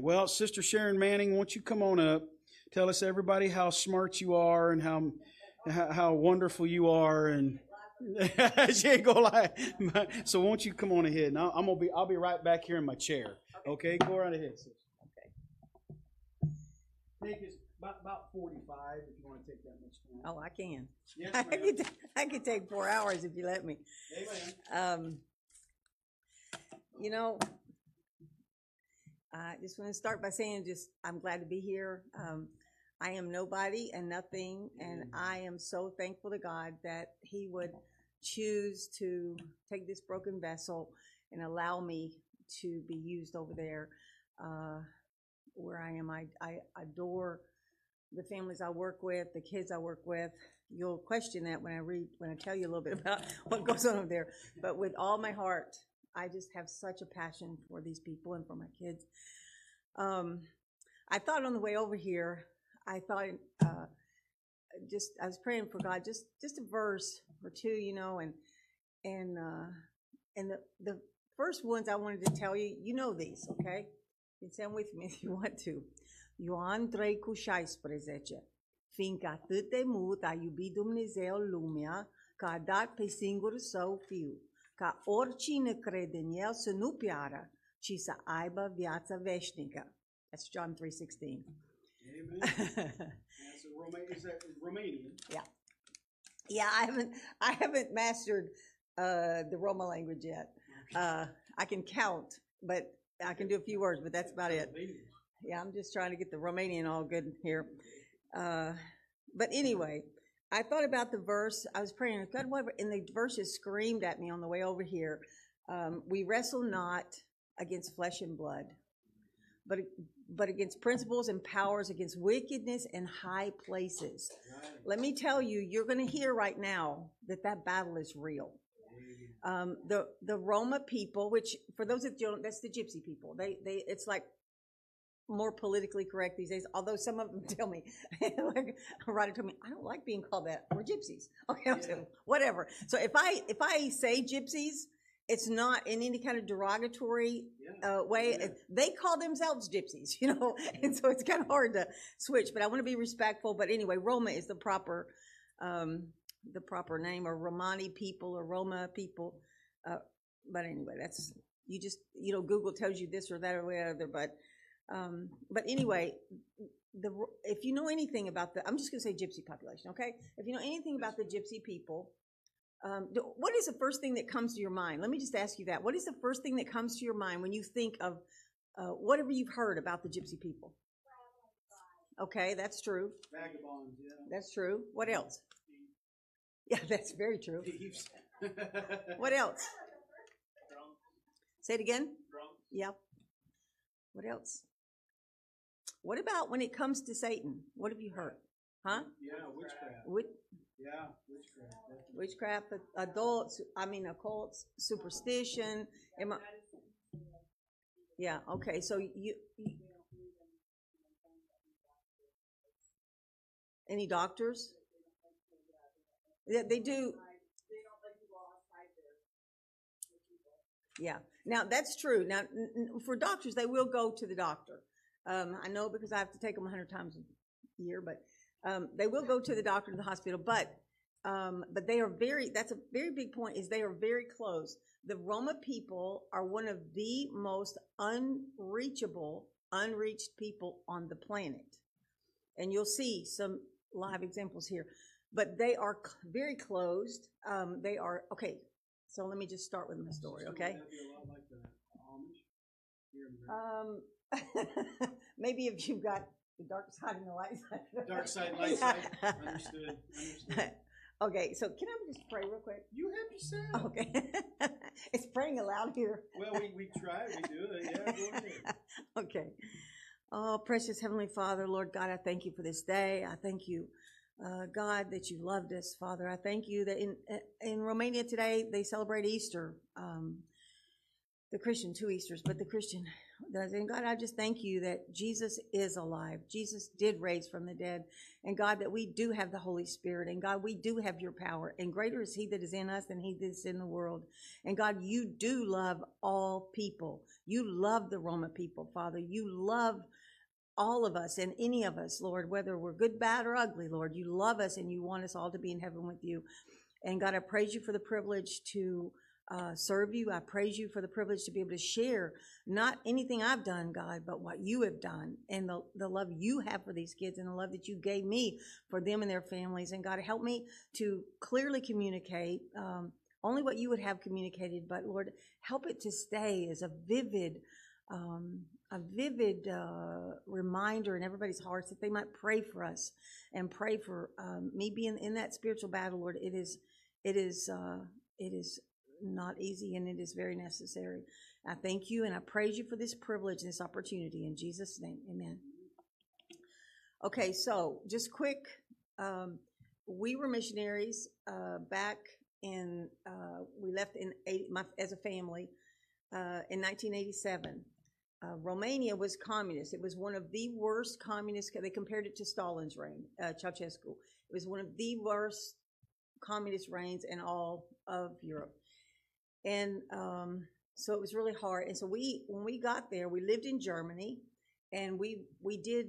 Well, Sister Sharon Manning, won't you come on up? Tell us, everybody, how smart you are and how wonderful you are, and she ain't gonna lie. So won't you come on ahead? And I'll be right back here in my chair. Okay, go right ahead, sister. Okay. Take us about 45 if you want to take that much time. Oh, I can. Yes, ma'am. I could take 4 hours if you let me. Amen. You know, I just want to start by saying I'm glad to be here. I am nobody and nothing, and I am so thankful to God that He would choose to take this broken vessel and allow me to be used over there where I am. I adore the families I work with, the kids I work with. You'll question that when I tell you a little bit about what goes on over there. But with all my heart, I just have such a passion for these people and for my kids. I thought on the way over here, I was praying for God, just a verse or two, you know, and the first ones I wanted to tell you, you know these, okay? You can stand with me if you want to. Ioan 3:16, fiindcă atât de mult a iubit Dumnezeu lumea, că a dat pe singurul Său Fiu, ca oricine crede în El să nu piară, ci să aibă viața veșnică. That's John 3:16. Amen. Is that Romanian? Yeah. Yeah, I haven't mastered the Roma language yet. I can count, but I can do a few words, but that's about it. Yeah, I'm just trying to get the Romanian all good here. But anyway, I thought about the verse. I was praying, God, whatever, and the verses screamed at me on the way over here. We wrestle not against flesh and blood, but against principles and powers, against wickedness in high places. Right. Let me tell you, you're going to hear right now that battle is real. The Roma people, which for those that don't, that's the Gypsy people. It's like more politically correct these days. Although some of them tell me, like a writer told me, I don't like being called that. We're Gypsies. Okay, I'm saying, whatever. So if I say Gypsies, it's not in any kind of derogatory way. Yeah. They call themselves Gypsies, you know, and so it's kind of hard to switch. But I want to be respectful. But anyway, Roma is the proper name, or Romani people, or Roma people. But anyway, that's Google tells you this or that or whatever. But anyway, if you know anything about I'm just going to say Gypsy population, okay? If you know anything about the Gypsy people. What is the first thing that comes to your mind? Let me just ask you that. What is the first thing that comes to your mind when you think of whatever you've heard about the Gypsy people? Okay, that's true. Vagabonds, yeah. That's true. What else? Yeah, that's very true. What else? Drunk. Say it again. Drunk. Yeah. What else? What about when it comes to Satan? What have you heard? Huh? Yeah, witchcraft. Yeah, Witchcraft, occults, superstition. Yeah, okay, so you any doctors? Yeah, they do. Yeah, now that's true. Now, for doctors, they will go to the doctor. I know because I have to take them 100 times a year, but they will go to the doctor, to the hospital, but they are that's a very big point, is they are very close. The Roma people are one of the most unreached people on the planet. And you'll see some live examples here. But they are very closed. They are, okay, so let me just start with my story, okay? Would that be a lot like the Amish here in America? Maybe if you've got the dark side and the light side. Dark side, light side. Understood. Okay, so can I just pray real quick? You have yourself. Okay. It's praying aloud here. Well, we try. We do it. Yeah, go ahead. Okay. Oh, precious Heavenly Father, Lord God, I thank you for this day. I thank you, God, that you loved us, Father. I thank you that in Romania today, they celebrate Easter. the Christian, 2 Easters, but the Christian does. And God, I just thank you that Jesus is alive. Jesus did raise from the dead. And God, that we do have the Holy Spirit. And God, we do have your power. And greater is he that is in us than he that is in the world. And God, you do love all people. You love the Roma people, Father. You love all of us and any of us, Lord, whether we're good, bad, or ugly, Lord. You love us and you want us all to be in heaven with you. And God, I praise you for the privilege to serve you. I praise you for the privilege to be able to share not anything I've done, God, but what you have done and the love you have for these kids and the love that you gave me for them and their families. And God, help me to clearly communicate only what you would have communicated, but Lord, help it to stay as a vivid reminder in everybody's hearts that they might pray for us and pray for me being in that spiritual battle, Lord. It is not easy, and it is very necessary. I thank you and I praise you for this privilege and this opportunity. In Jesus' name, amen. Okay, so just quick, we were missionaries back in, we left as a family in 1987. Romania was communist. It was one of the worst communist, they compared it to Stalin's reign, Ceausescu. It was one of the worst communist reigns in all of Europe. And so it was really hard. And so when we got there, we lived in Germany, and we did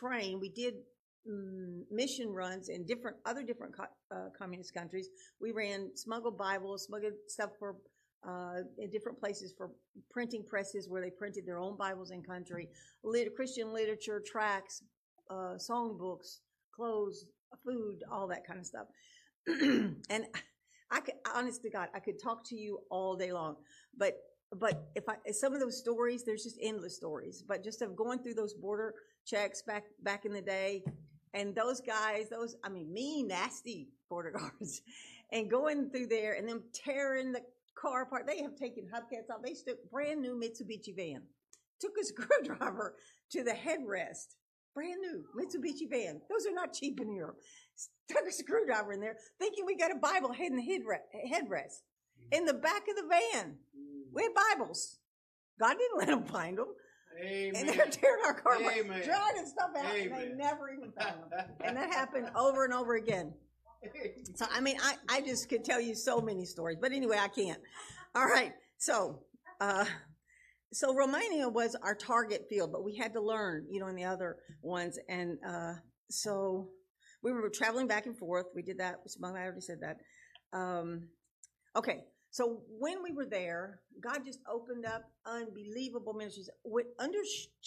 mission runs in other different communist countries. We ran smuggled Bibles, smuggled stuff for in different places for printing presses where they printed their own Bibles in country, Christian literature, tracts, songbooks, clothes, food, all that kind of stuff. And I could, honest to God, I could talk to you all day long, but if some of those stories, there's just endless stories, but just of going through those border checks back in the day, and those guys, mean, nasty border guards, and going through there and them tearing the car apart. They have taken hubcaps off. They took brand new Mitsubishi van, took a screwdriver to the headrest, brand new Mitsubishi van. Those are not cheap in Europe. Stuck a screwdriver in there, thinking we got a Bible in the headrest. In the back of the van, we had Bibles. God didn't let them find them. Amen. And they're tearing our car apart, Amen. dragging stuff out, Amen. and they never even found them. And that happened over and over again. So, I just could tell you so many stories, but anyway, I can't. All right. So Romania was our target field, but we had to learn, in the other ones. And, so we were traveling back and forth. We did that. I already said that. Okay. So when we were there, God just opened up unbelievable ministries under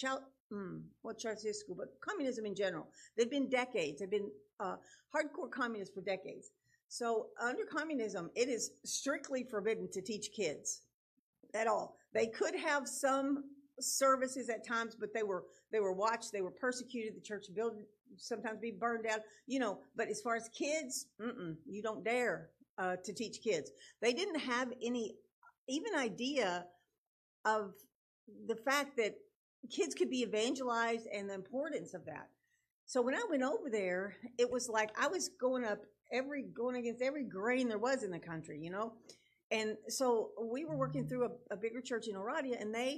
Ceausescu, but communism in general. They've been decades. They've been hardcore communists for decades. So under communism, it is strictly forbidden to teach kids at all. They could have some services at times, but they were watched. They were persecuted. The church building sometimes be burned down. But as far as kids, you don't dare to teach kids. They didn't have any even idea of the fact that kids could be evangelized and the importance of that. So when I went over there, it was like I was going against every grain there was in the country, And so we were working through a bigger church in Oradea, and they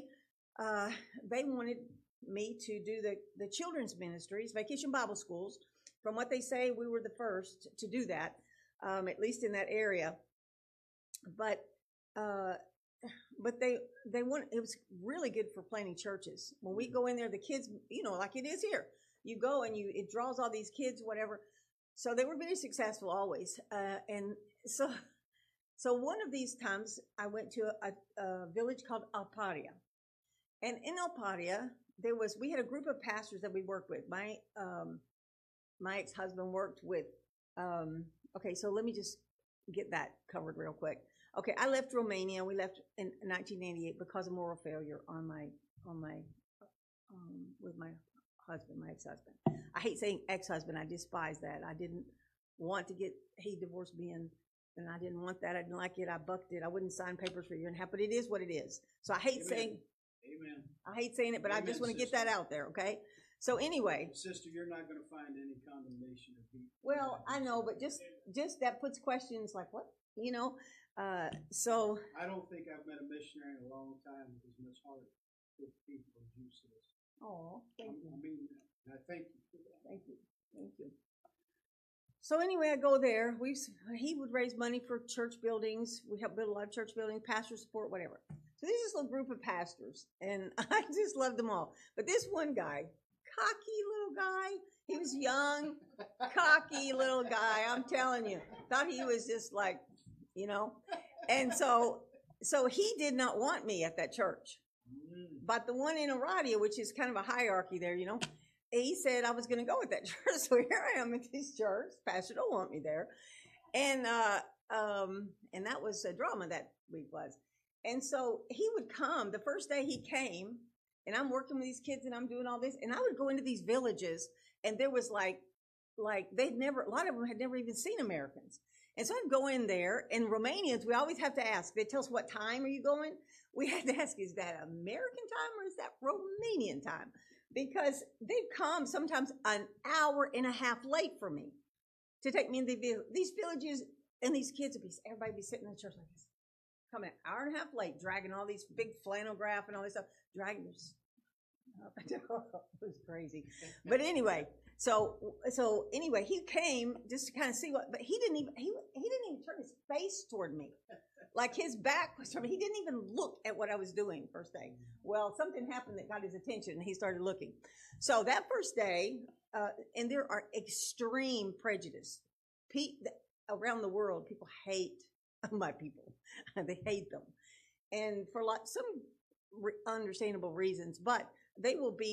wanted me to do the children's ministries, Vacation Bible Schools. From what they say, we were the first to do that, at least in that area. But they want, it was really good for planting churches. When we go in there, the kids, like it is here, you go and it draws all these kids, whatever. So they were very successful always. And so one of these times I went to a village called Alparia. And in Alparia, we had a group of pastors that we worked with. My ex-husband worked with, okay, so let me just get that covered real quick. Okay, I left Romania. We left in 1988 because of moral failure with my husband, my ex-husband. I hate saying ex-husband. I despise that. I didn't want to he divorced me, and I didn't want that. I didn't like it. I bucked it. I wouldn't sign papers for a year and a half, but it is what it is. So I hate saying. Amen. I hate saying it, but Amen, I just want to get sister. that out there, okay? So anyway. Sister, you're not going to find any condemnation of people. Well, I know, but just that puts questions like, what? So, I don't think I've met a missionary in a long time with as much heart with people as you, sis. oh, thank you. I mean that. And I thank you for that. Thank you. Thank you. So anyway, I go there. He would raise money for church buildings. We help build a lot of church buildings, pastor support, whatever. So there's this little group of pastors, and I just love them all. But this one guy, cocky little guy, he was young, cocky little guy. I'm telling you, thought he was just like, you know. And so he did not want me at that church. But the one in Aradia, which is kind of a hierarchy there, you know, he said I was going to go with that church. So here I am at this church. Pastor don't want me there. And that was a drama that week was. And so he would come the first day he came, and I'm working with these kids and I'm doing all this. And I would go into these villages, and there was like a lot of them had never even seen Americans. And so I'd go in there, and Romanians, we always have to ask. They tell us, what time are you going? We had to ask, is that American time or is that Romanian time? Because they'd come sometimes an hour and a half late for me to take me in these villages, and these kids everybody would be sitting in the church like this, coming an hour and a half late, dragging all these big flannel graph and all this stuff, dragging this. It was crazy. But anyway, so anyway, he came just to kind of see but he didn't even turn his face toward me. Like his back was toward me. He didn't even look at what I was doing first day. Well, something happened that got his attention, and he started looking. So that first day, and there are extreme prejudice. Around the world, people hate my people. They hate them. And for some understandable reasons, but I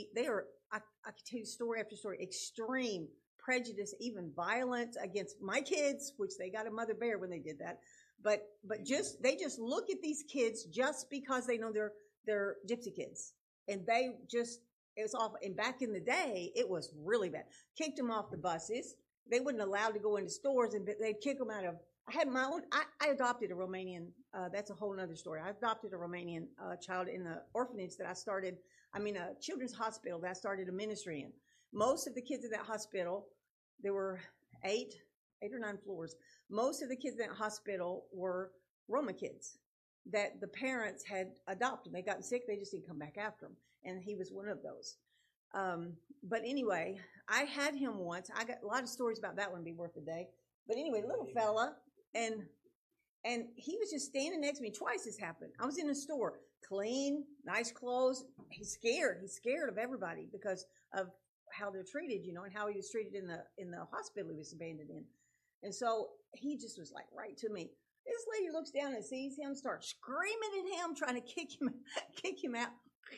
could tell you story after story, extreme prejudice, even violence against my kids, which they got a mother bear when they did that. But they just look at these kids just because they know they're gypsy kids. And it was awful. And back in the day, it was really bad. Kicked them off the buses. They weren't allowed to go into stores, and they'd kick them out of. I had my own. I adopted a Romanian. That's a whole other story. I adopted a Romanian child in the orphanage that a children's hospital that I started a ministry in. Most of the kids in that hospital, there were eight or nine floors. Most of the kids in that hospital were Roma kids that the parents had adopted. They gotten sick. They just didn't come back after them. And he was one of those. But anyway, I had him once. I got a lot of stories about that one, be worth a day. But anyway, little fella, and he was just standing next to me. Twice this happened. I was in a store, clean, nice clothes. He's scared. He's scared of everybody because of how they're treated, you know, and how he was treated in the hospital he was abandoned in. And so he just was like right to me. This lady looks down and sees him, starts screaming at him, trying to kick him out.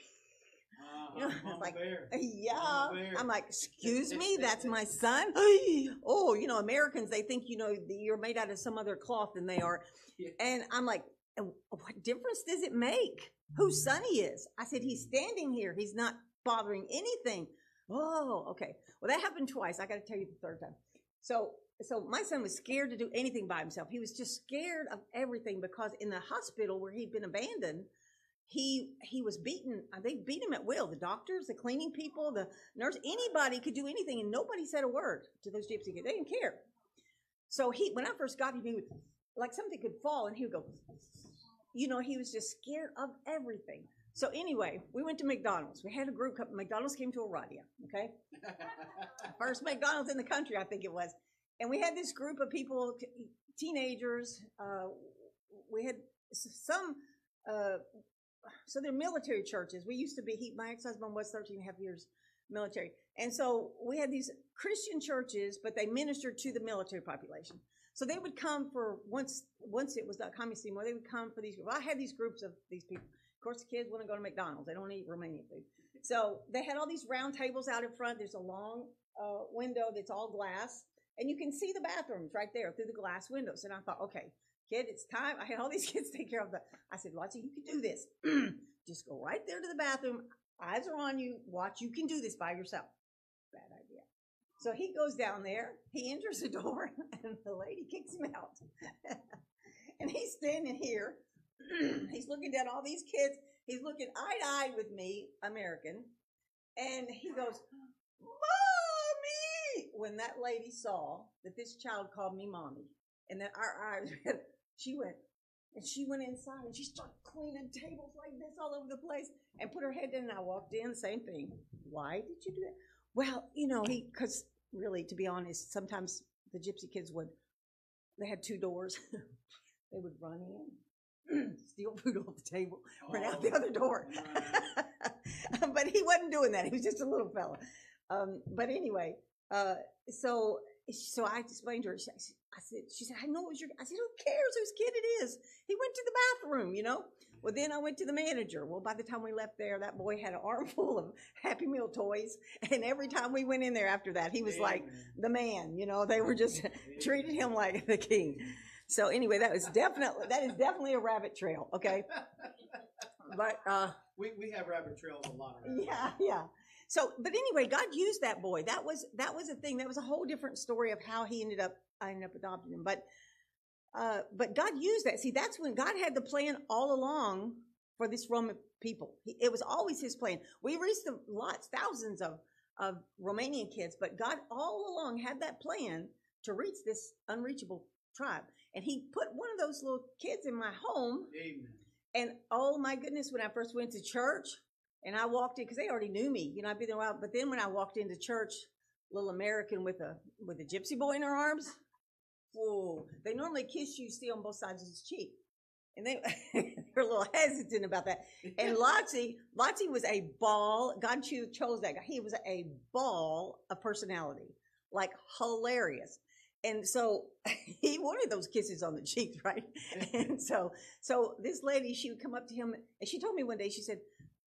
You know, it's like, yeah. I'm like, excuse me, that's my son. Oh, you know, Americans, they think, you know, you're made out of some other cloth than they are. And I'm like, what difference does it make whose son he is? I said, he's standing here. He's not bothering anything. Oh, okay. Well, that happened twice. I got to tell you the third time. So my son was scared to do anything by himself. He was just scared of everything because in the hospital where he'd been abandoned, he was beaten. They beat him at will. The doctors, the cleaning people, the nurse, anybody could do anything, and nobody said a word to those gypsy kids. They didn't care. So when I first got him, he would, like something could fall, and he would go, you know, he was just scared of everything. So anyway, we went to McDonald's. We had a group. McDonald's came to Aradia, okay? First McDonald's in the country, I think it was. And we had this group of people, teenagers. We had some, so they're military churches. We used to be, my ex-husband was 13 and a half years military. And so we had these Christian churches, but they ministered to the military population. So they would come for, once it was not communist anymore, they would come for these groups. Well, I had these groups of these people. Of course, the kids want to go to McDonald's. They don't eat Romanian food. So they had all these round tables out in front. There's a long window that's all glass. And you can see the bathrooms right there through the glass windows. And I thought, okay, kid, it's time. I had all these kids take care of I said, Lottie, you can do this. Just go right there to the bathroom. Eyes are on you. Watch. You can do this by yourself. Bad idea. So he goes down there. He enters the door, and the lady kicks him out. And he's standing here. He's looking down all these kids. He's looking eye to eye with me, American. And he goes, Mommy! When that lady saw that this child called me Mommy, and that our eyes, she went, And she went inside and she started cleaning tables like this all over the place and put her head in. And I walked in, same thing. Why did you do that? Well, because really, to be honest, sometimes the gypsy kids they had 2 doors. They would run in, steal food off the table, run out the other door. But he wasn't doing that. He was just a little fella. But anyway, so I explained to her. She said, I know it was I said, who cares whose kid it is? He went to the bathroom, Well, then I went to the manager. Well, by the time we left there, that boy had an armful of Happy Meal toys. And every time we went in there after that, he was like the man, They were just treated him like the king. So anyway, that is definitely a rabbit trail, okay? But we have rabbit trails a lot. Right? Yeah. So, but anyway, God used that boy. That was a thing. That was a whole different story of how I ended up adopting him. But God used that. See, that's when God had the plan all along for this Roman people. It was always His plan. We reached thousands of Romanian kids, but God all along had that plan to reach this unreachable tribe. And He put one of those little kids in my home. Amen. And oh my goodness, when I first went to church and I walked in, because they already knew me, I'd been there a while, but then when I walked into church, little American with a gypsy boy in her arms, whoa, they normally kiss you, see on both sides of his cheek. And they're a little hesitant about that. And Lottie was a ball. God chose that guy. He was a ball of personality, like hilarious. And so he wanted those kisses on the cheeks, right? And so this lady, she would come up to him, and she told me one day, she said,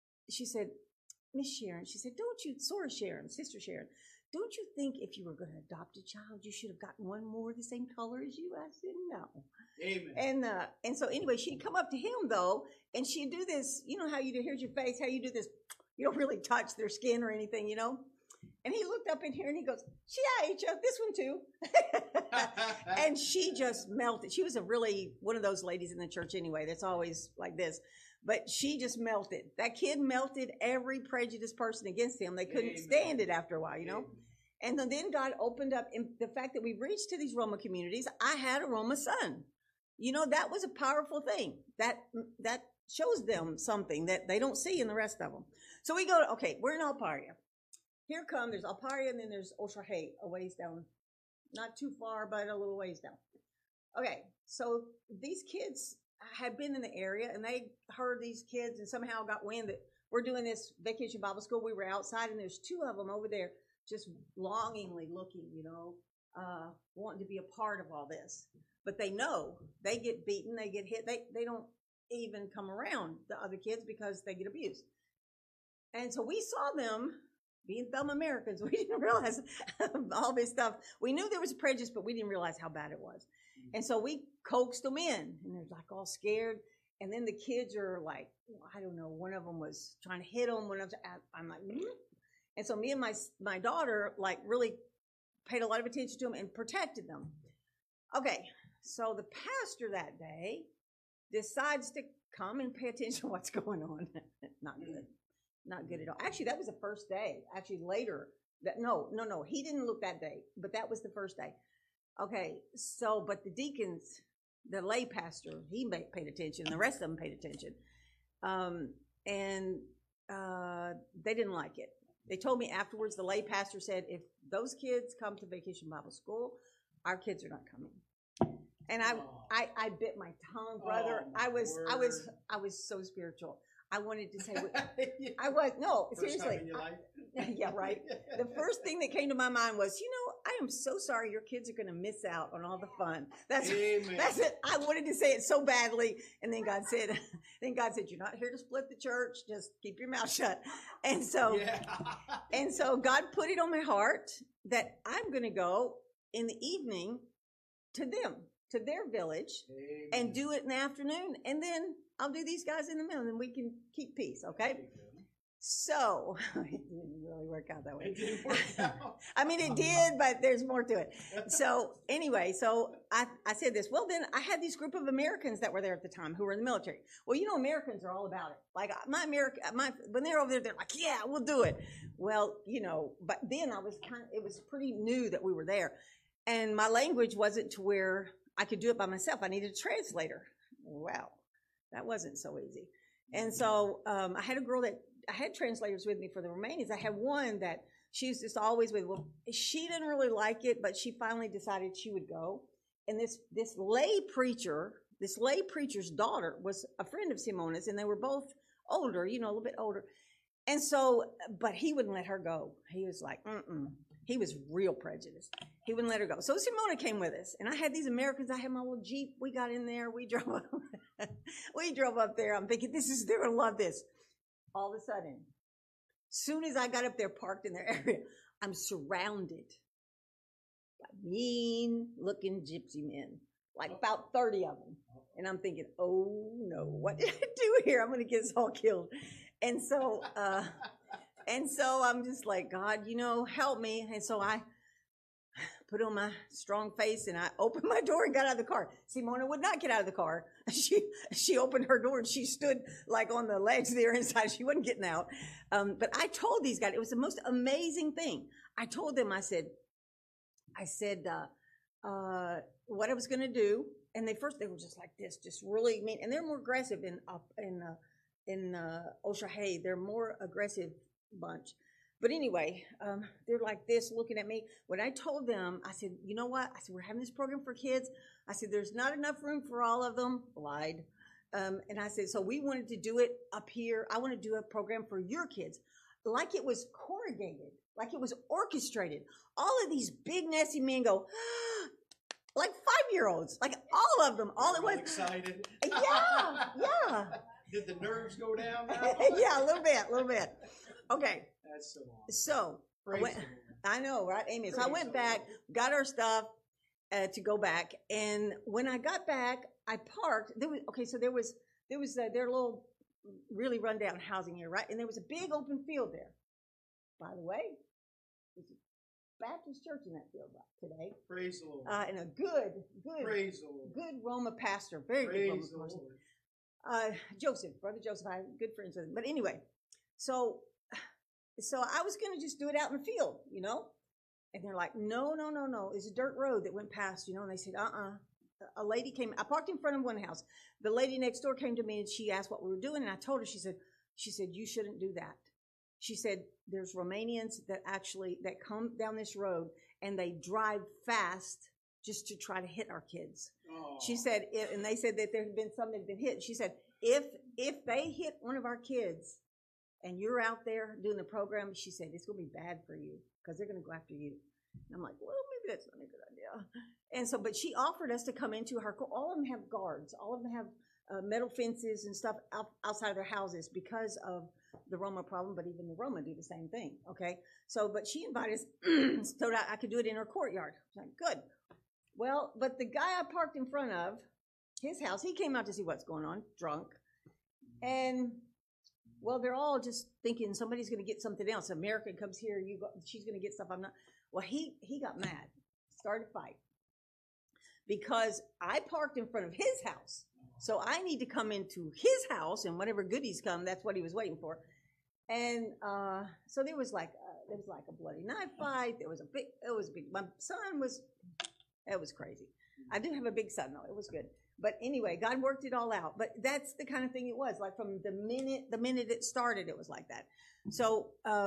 Miss Sharon, she said, Sister Sharon, don't you think if you were going to adopt a child, you should have gotten one more the same color as you? I said, no. Amen. And so anyway, she'd come up to him though, and she'd do this, how you do, here's your face, how you do this, you don't really touch their skin or anything, And he looked up in here and he goes, Aisha, this one too. And she just melted. She was one of those ladies in the church anyway, that's always like this. But she just melted. That kid melted every prejudiced person against him. They couldn't stand it after a while, And then God opened up, and the fact that we reached to these Roma communities, I had a Roma son. That was a powerful thing. That shows them something that they don't see in the rest of them. So we go, we're in Alparia. There's Alparia, and then there's Oshrahe, a ways down. Not too far, but a little ways down. Okay, so these kids had been in the area, and they heard these kids and somehow got wind that we're doing this vacation Bible school. We were outside, and there's 2 of them over there just longingly looking, wanting to be a part of all this. But they know they get beaten, they get hit. They don't even come around the other kids because they get abused. And so we saw them being dumb Americans. We didn't realize all this stuff. We knew there was a prejudice, but we didn't realize how bad it was. And so we coaxed them in, and they're like all scared. And then the kids are like, I don't know, one of them was trying to hit them. I'm like, And so me and my daughter like really paid a lot of attention to them and protected them. Okay, so the pastor that day decides to come and pay attention to what's going on. Not good. Not good at all. Actually, that was the first day. Actually, later. No. He didn't look that day, but that was the first day. Okay, so, but the deacons, the lay pastor, he paid attention. The rest of them paid attention. And they didn't like it. They told me afterwards, the lay pastor said, if those kids come to Vacation Bible School, our kids are not coming. And I bit my tongue, brother. I was so spiritual. I wanted to say, seriously. Time in your life? Yeah, right. The first thing that came to my mind was, I am so sorry your kids are going to miss out on all the fun. That's it. I wanted to say it so badly. And then God said, you're not here to split the church. Just keep your mouth shut. And so, and so God put it on my heart that I'm going to go in the evening to them, to their village. Amen. And do it in the afternoon. And then I'll do these guys in the middle and we can keep peace. Okay. So it didn't really work out that way. It didn't work out. I mean, it did, but there's more to it. So anyway, I said this. Well, then I had this group of Americans that were there at the time who were in the military. Well, Americans are all about it. Like when they're over there, they're like, yeah, we'll do it. Well, but then it was pretty new that we were there. And my language wasn't to where I could do it by myself. I needed a translator. Well, that wasn't so easy. And so I had a girl that I had translators with me for the Romanians. I had one that she was just always with. Well, she didn't really like it, but she finally decided she would go. And this lay preacher's daughter was a friend of Simona's, and they were both older, a little bit older. And so, but he wouldn't let her go. He was like, He was real prejudiced. He wouldn't let her go. So Simona came with us, and I had these Americans. I had my little Jeep. We got in there. We drove up. We drove up there. I'm thinking, they're going to love this. All of a sudden, soon as I got up there, parked in their area, I'm surrounded by mean-looking gypsy men, like about 30 of them. And I'm thinking, oh, no, what did I do here? I'm going to get us all killed. And so I'm just like, God, help me. And so I put on my strong face and I opened my door and got out of the car. Simona would not get out of the car. She opened her door and she stood like on the legs there inside. She wasn't getting out. But I told these guys, it was the most amazing thing. I told them, I said, what I was going to do. And they were just like this, just really mean. And they're more aggressive in Oshahey. They're more aggressive bunch. But anyway, they're like this looking at me. When I told them, I said, you know what? I said, we're having this program for kids. I said, there's not enough room for all of them. Lied. And I said, so we wanted to do it up here. I want to do a program for your kids. Like it was corrugated, like it was orchestrated. All of these big nasty men go, like 5-year-olds, like all of them, all at once. Excited. Yeah. Did the nerves go down now? Yeah, a little bit. Okay. That's so awesome. So I know, right, Amy? So I went back, got our stuff to go back, and when I got back, I parked. There was their little really rundown housing here, right? And there was a big open field there. By the way, there's a Baptist church in that field today. Praise the Lord. And a good, Praise the Lord. good Roma pastor, very good Roma pastor. Brother Joseph, I have good friends with him. But anyway, so I was going to just do it out in the field, And they're like, no. It's a dirt road that went past, And they said, A lady came. I parked in front of one house. The lady next door came to me and she asked what we were doing. And I told her, she said, you shouldn't do that. She said, there's Romanians that come down this road and they drive fast just to try to hit our kids. Oh. She said, and they said that there had been some that had been hit. She said, if they hit one of our kids and you're out there doing the program, she said, it's going to be bad for you because they're going to go after you. And I'm like, well, maybe that's not a good idea. And so, but she offered us to come into her. All of them have guards. All of them have metal fences and stuff outside of their houses because of the Roma problem, but even the Roma do the same thing, okay? So, but she invited us so that I could do it in her courtyard. I was like, good. Well, but the guy I parked in front of, his house, he came out to see what's going on, drunk. And, well, they're all just thinking somebody's going to get something else. American comes here, she's going to get stuff, I'm not. Well, he got mad, started a fight. Because I parked in front of his house. So I need to come into his house, and whatever goodies come, that's what he was waiting for. And so there was like a bloody knife fight. It was big. My son it was crazy. I do have a big son though. It was good. But anyway, God worked it all out. But that's the kind of thing it was. Like from the minute it started, it was like that. So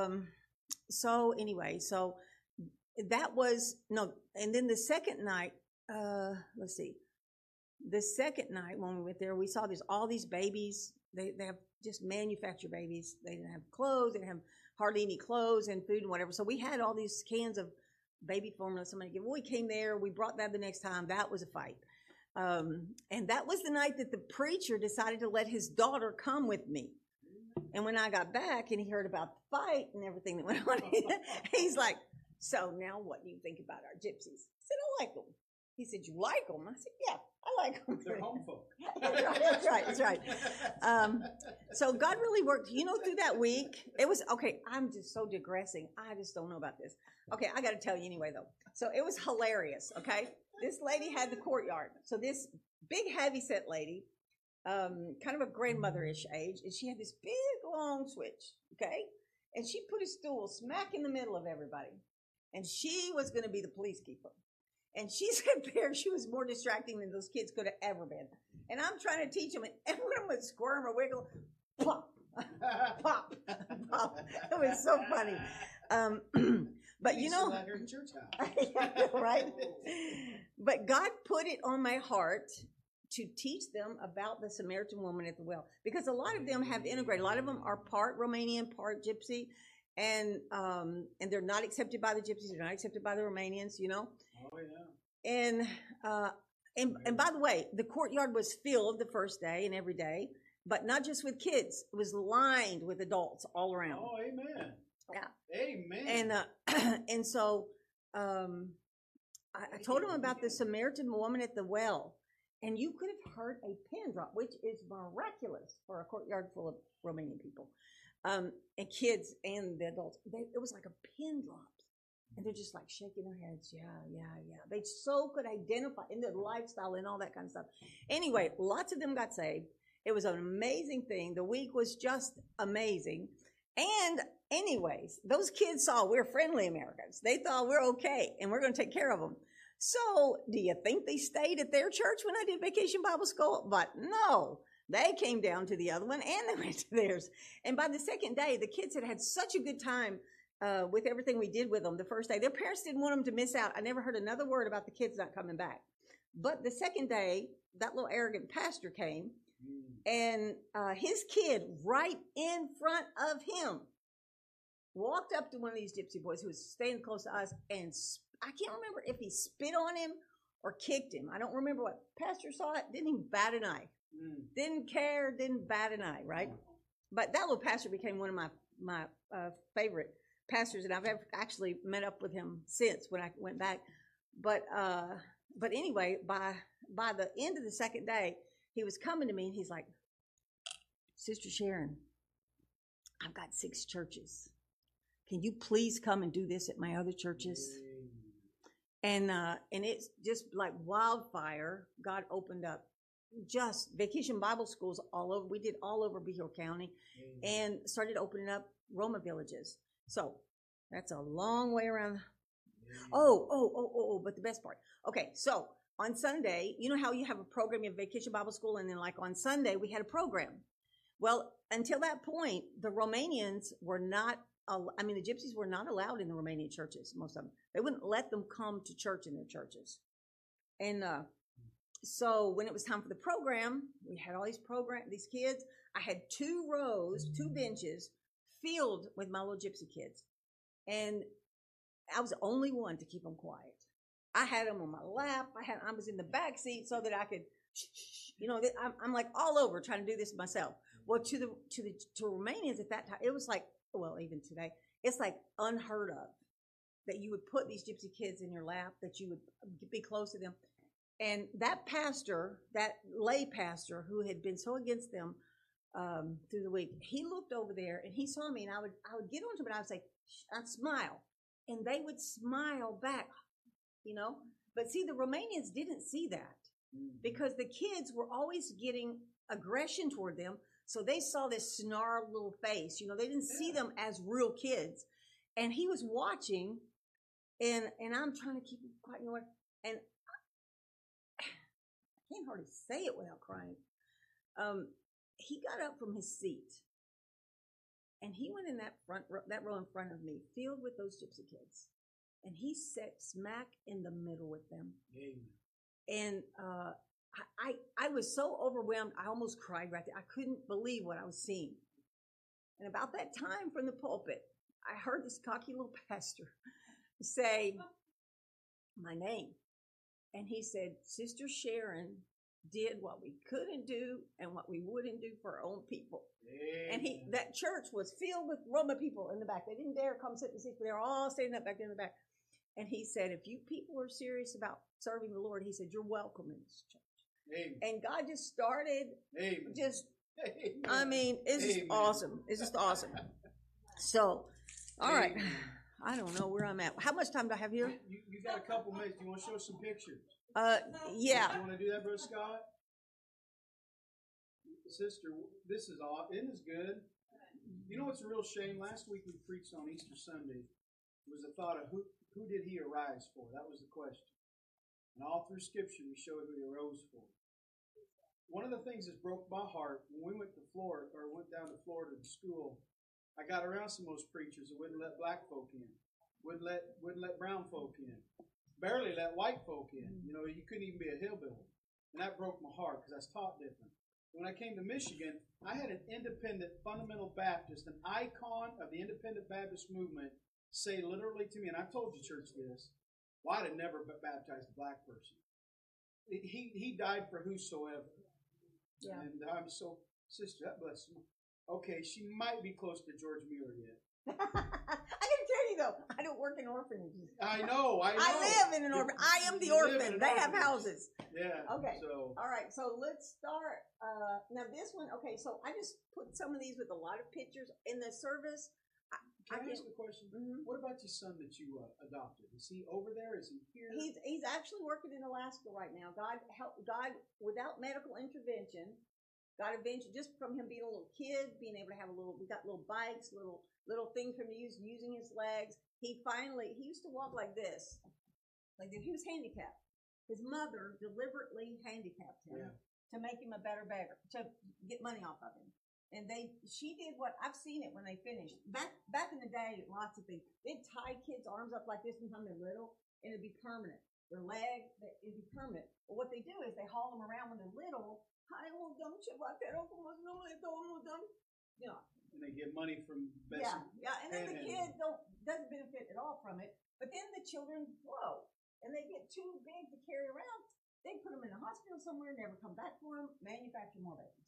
anyway, that was and then the second night, let's see. The second night when we went there, we saw all these babies. They have just manufactured babies. They didn't have clothes. They didn't have hardly any clothes and food and whatever. So we had all these cans of baby formula somebody gave. When we came there, we brought that the next time. That was a fight. And that was the night that the preacher decided to let his daughter come with me. And when I got back and he heard about the fight and everything that went on, he's like, so now what do you think about our gypsies? I said, I like them. He said, you like them? I said, yeah, I like them. They're home folk. That's right. So God really worked, through that week. It was, okay, I'm just so digressing. I just don't know about this. Okay, I got to tell you anyway, though. So it was hilarious, okay? This lady had the courtyard. So this big, heavy-set lady, kind of a grandmother-ish age, and she had this big, long switch, okay? And she put a stool smack in the middle of everybody. And she was going to be the police keeper. And she sat there, she was more distracting than those kids could have ever been. And I'm trying to teach them, and everyone would squirm or wiggle, pop, pop, pop. It was so funny. But you know, out here in church house. yeah, right? But God put it on my heart to teach them about the Samaritan woman at the well, because a lot of them have integrated. A lot of them are part Romanian, part Gypsy, and they're not accepted by the Gypsies. They're not accepted by the Romanians. You know. Oh yeah. And by the way, the courtyard was filled the first day and every day, but not just with kids. It was lined with adults all around. Oh, amen. Yeah. Amen. And so I told him about the Samaritan woman at the well, and you could have heard a pin drop, which is miraculous for a courtyard full of Romanian people, and kids and the adults. It was like a pin drop. And they're just like shaking their heads. Yeah. They so could identify in their lifestyle and all that kind of stuff. Anyway, lots of them got saved. It was an amazing thing. The week was just amazing. And anyways, those kids saw we're friendly Americans. They thought we're okay and we're going to take care of them. So do you think they stayed at their church when I did Vacation Bible School? But no, they came down to the other one and they went to theirs. And by the second day, the kids had such a good time with everything we did with them the first day. Their parents didn't want them to miss out. I never heard another word about the kids not coming back. But the second day, that little arrogant pastor came, and his kid right in front of him walked up to one of these gypsy boys who was staying close to us, and I can't remember if he spit on him or kicked him. I don't remember what. Pastor saw it, didn't even bat an eye. Didn't care, didn't bat an eye, right? But that little pastor became one of my favorite pastors, and I've actually met up with him since when I went back. But anyway, by the end of the second day, he was coming to me and he's like, Sister Sharon, I've got 6 churches. Can you please come and do this at my other churches? And it's just like wildfire. God opened up just Vacation Bible Schools all over. We did all over Behill County and started opening up Roma villages. So that's a long way around. But the best part. Okay, so on Sunday, you know how you have a program, you have Vacation Bible School, and then like on Sunday, we had a program. Well, until that point, the Romanians were not, the Gypsies were not allowed in the Romanian churches, most of them. They wouldn't let them come to church in their churches. And so when it was time for the program, we had all these kids. I had 2 benches filled with my little Gypsy kids. And I was the only one to keep them quiet. I had them on my lap. I was in the back seat so that I could, I'm like all over trying to do this myself. Well, to Romanians at that time, it was like, well, even today, it's like unheard of that you would put these Gypsy kids in your lap, that you would be close to them. And that pastor, that lay pastor who had been so against them through the week, he looked over there and he saw me, and I would get onto him and I would say, I'd smile, and they would smile back, But see, the Romanians didn't see that because the kids were always getting aggression toward them. So they saw this snarled little face, they didn't see them as real kids. And he was watching, and I'm trying to keep him quiet, and I can't hardly say it without crying. He got up from his seat, and he went in that row in front of me, filled with those Gypsy kids, and he sat smack in the middle with them. And I was so overwhelmed, I almost cried right there. I couldn't believe what I was seeing. And about that time from the pulpit, I heard this cocky little pastor say my name. And he said, Sister Sharon did what we couldn't do and what we wouldn't do for our own people. And that church was filled with Roma people in the back. They didn't dare come sit in the seats, but they were all standing up back there in the back. And he said, if you people are serious about serving the Lord, he said, you're welcome in this church. Amen. And God just started, it's just awesome. It's just awesome. So, all right. I don't know where I'm at. How much time do I have here? You got a couple minutes. Do you want to show some pictures? Yeah. You want to do that, Brother Scott? Sister, this is all. Isn't this good? You know what's a real shame? Last week we preached on Easter Sunday. Was the thought of who did he arise for? That was the question. And all through Scripture, we show who he rose for. One of the things that broke my heart when we went to Florida, or went down to Florida to school, I got around some of those preachers that wouldn't let black folk in, wouldn't let brown folk in, barely let white folk in. You know, you couldn't even be a hillbilly. And that broke my heart because I was taught different. When I came to Michigan, I had an independent fundamental Baptist, an icon of the independent Baptist movement, say literally to me, and I've told you, church, this, well, I'd have never baptized a black person. He died for whosoever. Yeah. And I'm so, sister, that bless you. Okay, she might be close to George Mueller yet. I can tell you though, I don't work in orphanages. I know. I live in an orphan. I am the orphan. They have houses. Yeah. Okay. So. All right. So let's start. Now this one. Okay. So I just put some of these with a lot of pictures in the service. Can I ask a question? Mm-hmm. What about your son that you adopted? Is he over there? Is he here? He's actually working in Alaska right now. God without medical intervention. God eventually, just from him being a little kid, being able to have we got little bikes, little things for him to use, using his legs. He used to walk like this. Like he was handicapped. His mother deliberately handicapped him to make him a better beggar, to get money off of him. And she did what, I've seen it when they finished. Back in the day, lots of things. They'd tie kids' arms up like this when they're little, and it'd be permanent. Their leg, it'd be permanent. But what they do is they haul them around when they're little. I don't dumb shit like that. You know. And they get money from Bessie. Yeah. And then the kid doesn't benefit at all from it. But then the children grow, and they get too big to carry around. They put them in a hospital somewhere, never come back for them, manufacture more babies.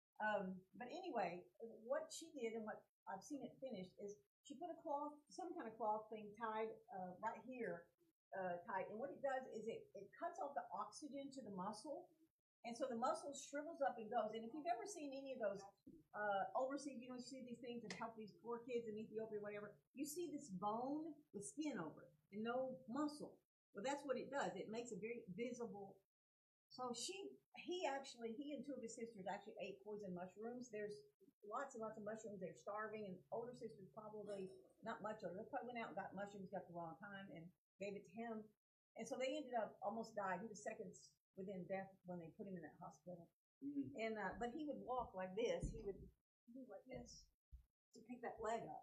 But anyway, what she did and what I've seen it finished is she put some kind of cloth thing tied right here, tight. And what it does is it cuts off the oxygen to the muscle. And so the muscle shrivels up and goes. And if you've ever seen any of those overseas, you see these things that help these poor kids in Ethiopia or whatever, you see this bone with skin over it and no muscle. Well, that's what it does. It makes it very visible. So he and two of his sisters actually ate poison mushrooms. There's lots and lots of mushrooms. They're starving, and older sisters probably not much of it. They probably went out and got mushrooms, got the wrong time, and gave it to him. And so they ended up almost died. He was seconds within death when they put him in that hospital. Mm-hmm. And but he would walk like this. He would do like this to pick that leg up.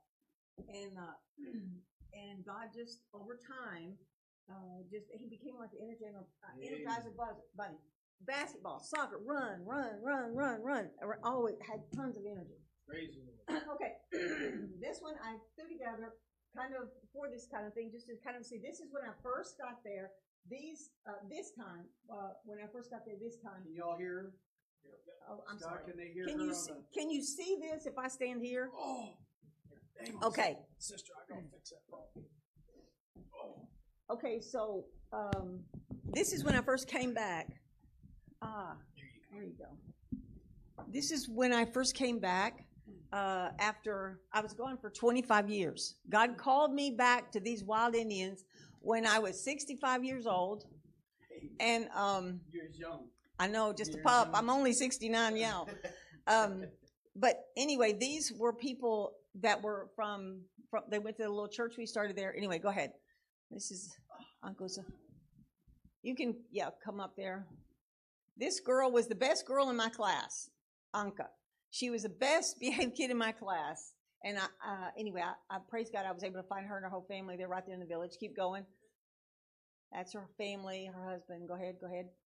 And God just over time, he became like the Energizer Bunny. Basketball, soccer, run. Always had tons of energy. Crazy. Okay, this one I threw together kind of for this kind of thing, just to kind of see. This is when I first got there. When I first got there this time. Can y'all hear her? Oh, I'm Scott, sorry. Can they hear Can you see this if I stand here? Oh. Okay. Sister, I gotta fix that problem. Oh. Okay, so this is when I first came back. There you go. This is when I first came back after I was gone for 25 years. God called me back to these wild Indians when I was 65 years old. And you're young. I know, just a pup. I'm only 69 now. But anyway, these were people that were from they went to the little church we started there. Anyway, go ahead. This is Uncle's. You can, come up there. This girl was the best girl in my class, Anka. She was the best behaved kid in my class. And I praise God I was able to find her and her whole family. They're right there in the village. Keep going. That's her family, her husband. Go ahead.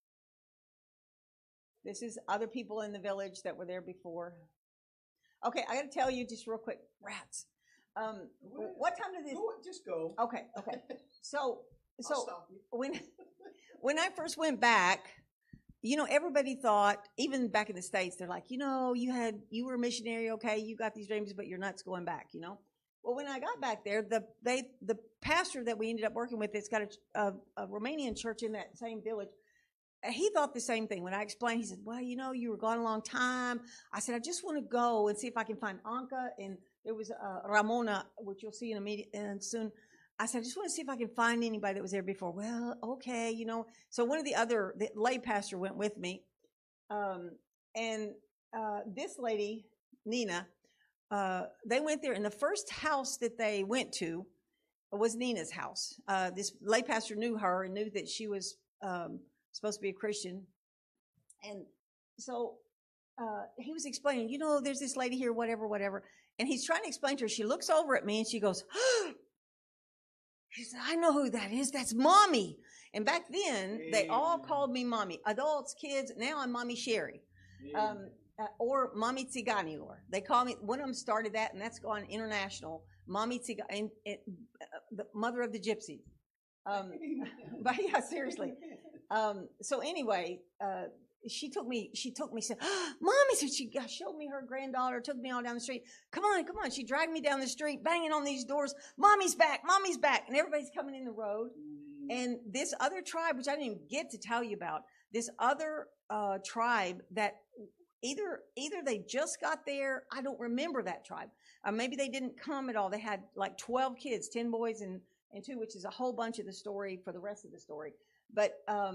This is other people in the village that were there before. Okay, I got to tell you just real quick. Rats. What time did this? Just go. Okay. So I'll stop you. when I first went back, everybody thought, even back in the States, they're like, you were a missionary, okay, you got these dreams, but you're nuts going back, Well, when I got back there, the pastor that we ended up working with, it's got a Romanian church in that same village. He thought the same thing. When I explained, he said, well, you were gone a long time. I said, I just want to go and see if I can find Anka. And there was Ramona, which you'll see in a meeting soon. I said, I just want to see if I can find anybody that was there before. Well, okay, So one of the lay pastor went with me. And this lady, Nina, they went there. And the first house that they went to was Nina's house. This lay pastor knew her and knew that she was supposed to be a Christian. And so he was explaining, there's this lady here, whatever. And he's trying to explain to her. She looks over at me and she goes, she said, I know who that is. That's Mommy. And back then, they all called me Mommy. Adults, kids, now I'm Mommy Sherry. Or Mommy Tsiganilor. They call me, one of them started that, and that's gone international. Mommy Tsiganilor, the mother of the gypsies. But yeah, seriously. So anyway, she took me, said, Mommy, said she showed me her granddaughter, took me all down the street. Come on. She dragged me down the street, banging on these doors. Mommy's back. And everybody's coming in the road. And this other tribe, which I didn't even get to tell you about, this other tribe that either they just got there, I don't remember that tribe, or maybe they didn't come at all. They had like 12 kids, 10 boys and 2, which is a whole bunch of the story for the rest of the story. But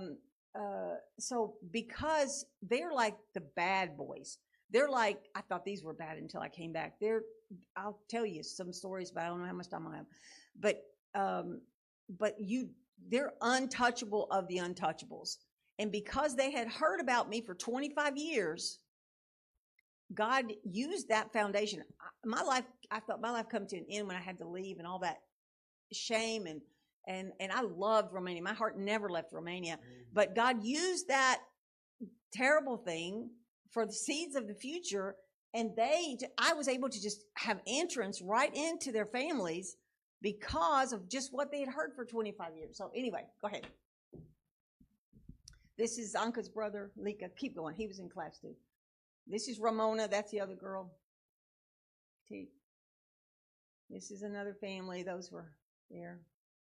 so because they're like the bad boys, they're like, I thought these were bad until I came back. I'll tell you some stories, but I don't know how much time I have. But they're untouchable of the untouchables. And because they had heard about me for 25 years, God used that foundation. I felt my life come to an end when I had to leave and all that shame and I loved Romania. My heart never left Romania. But God used that terrible thing for the seeds of the future, and I was able to just have entrance right into their families because of just what they had heard for 25 years. So anyway, go ahead. This is Anka's brother, Lika. Keep going. He was in class too. This is Ramona. That's the other girl. T. This is another family. Those were there.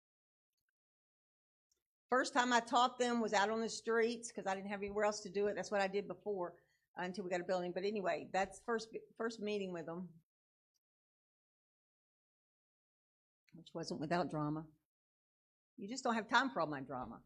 First time I taught them was out on the streets because I didn't have anywhere else to do it. That's what I did before until we got a building. But anyway, that's first meeting with them, which wasn't without drama. You just don't have time for all my drama.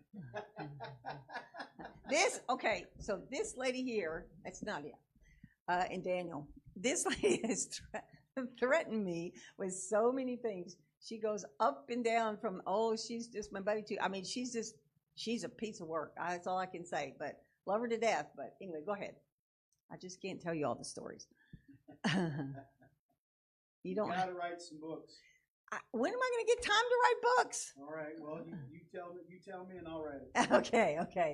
So this lady here, that's Nadia, and Daniel. This lady has threatened me with so many things. She goes up and down from, she's just my buddy too. I mean, she's a piece of work. That's all I can say, but love her to death. But anyway, go ahead. I just can't tell you all the stories. You gotta write some books. When am I going to get time to write books? All right. Well, you tell me, and I'll write it. Okay.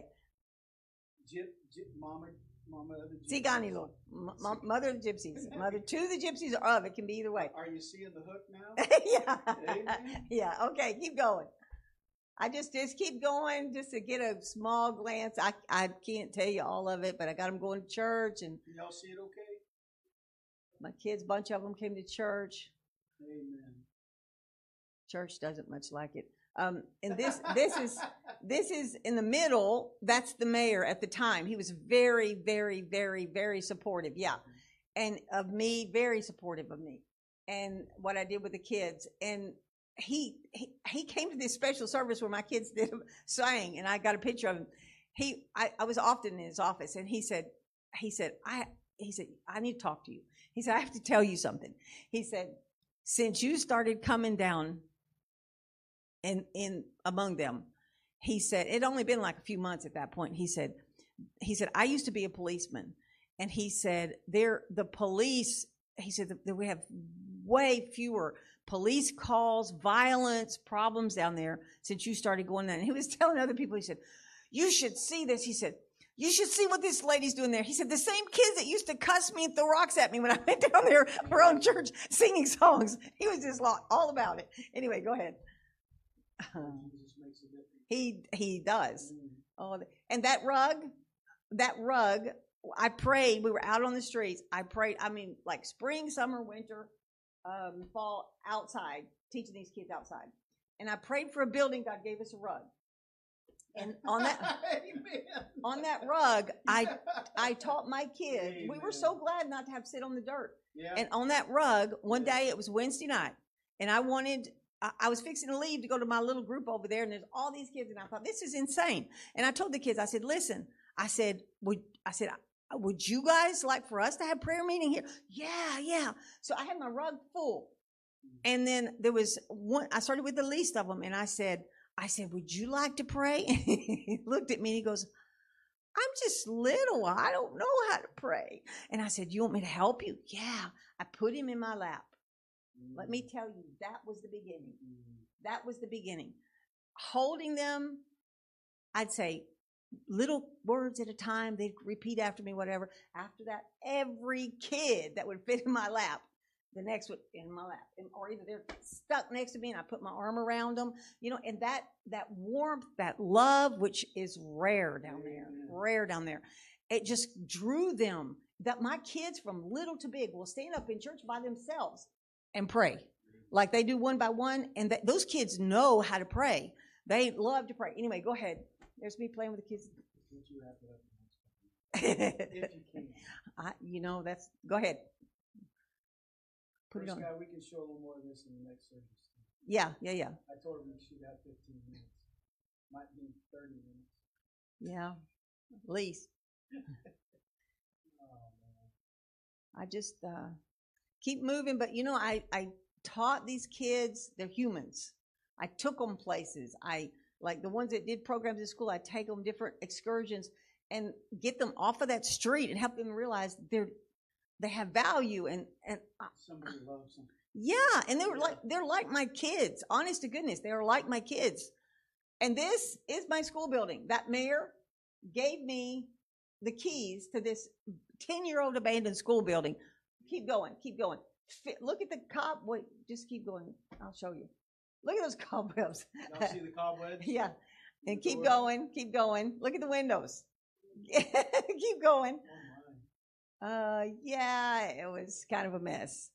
Mama of the gypsies. Tsiganilor, mother of the gypsies. Mother to the gypsies or of. It can be either way. Are you seeing the hook now? Yeah. Amen. Yeah. Okay. Keep going. I just keep going just to get a small glance. I can't tell you all of it, but I got them going to church, and y'all see it okay? My kids, bunch of them came to church. Amen. Church doesn't much like it. And this is in the middle. That's the mayor at the time. He was very, very, very, very supportive. Yeah. And of me, very supportive of me and what I did with the kids. And he came to this special service where my kids sang, and I got a picture of him. I was often in his office, and he said, I need to talk to you. He said, I have to tell you something. He said, since you started coming down in among them, he said, it'd only been like a few months at that point. He said, I used to be a policeman. And he said, the police, he said that we have way fewer police calls, violence, problems down there since you started going there. And he was telling other people, he said, you should see this. He said, you should see what this lady's doing there. He said, the same kids that used to cuss me and throw rocks at me when I went down there around church singing songs. He was just all about it. Anyway, go ahead. He does. Oh, and that rug, I prayed. We were out on the streets. I prayed. I mean, like spring, summer, winter, fall, outside, teaching these kids outside. And I prayed for a building. God gave us a rug. And on that rug, I taught my kids. Amen. We were so glad not to have to sit on the dirt. Yeah. And on that rug, one day, it was Wednesday night, and I was fixing to leave to go to my little group over there, and there's all these kids, and I thought, this is insane. And I told the kids, I said, listen, would you guys like for us to have prayer meeting here? Yeah. So I had my rug full. And then there was one, I started with the least of them, and I said, I said, would you like to pray? He looked at me and he goes, I'm just little. I don't know how to pray. And I said, you want me to help you? Yeah. I put him in my lap. Let me tell you, that was the beginning. That was the beginning. Holding them, I'd say little words at a time. They'd repeat after me, whatever. After that, every kid that would fit in my lap, the next one in my lap. Or either they're stuck next to me and I put my arm around them. And that warmth, that love, which is rare down there. It just drew them. That my kids from little to big will stand up in church by themselves and pray. Like they do one by one. And those kids know how to pray. They love to pray. Anyway, go ahead. There's me playing with the kids. If you can. That's, go ahead. Put it on. Scott, we can show a little more of this in the next service. Yeah. I told him we should have 15 minutes. Might be 30 minutes. Yeah, at least. I just keep moving. But, I taught these kids, they're humans. I took them places. Like the ones that did programs in school, I take them different excursions and get them off of that street and help them realize they have value and somebody loves them. Yeah, and they're like my kids. Honest to goodness, they are like my kids. And this is my school building. That mayor gave me the keys to this 10-year-old abandoned school building. Keep going. Look at the wait, just keep going. I'll show you. Look at those cobwebs. Y'all see the cobwebs? Yeah. And keep going. Look at the windows. Keep going. Yeah, it was kind of a mess.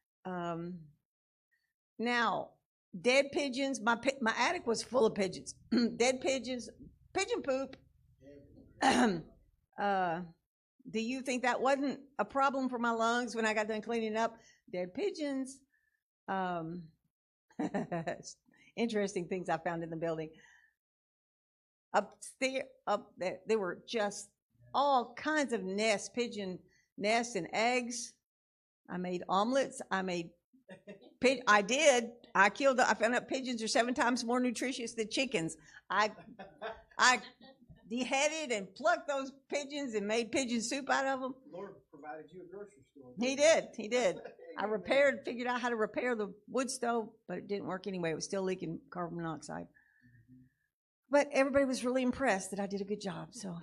Now, dead pigeons. My attic was full of pigeons. Dead pigeons, pigeon poop. Do you think that wasn't a problem for my lungs when I got done cleaning up? Dead pigeons. Interesting things I found in the building. Up there, there were just all kinds of nests, pigeon nests and eggs. I made omelets. I found out pigeons are 7 times more nutritious than chickens. I deheaded and plucked those pigeons and made pigeon soup out of them. Lord provided you a grocery store. He did. I figured out how to repair the wood stove, but it didn't work anyway. It was still leaking carbon monoxide. But everybody was really impressed that I did a good job. So,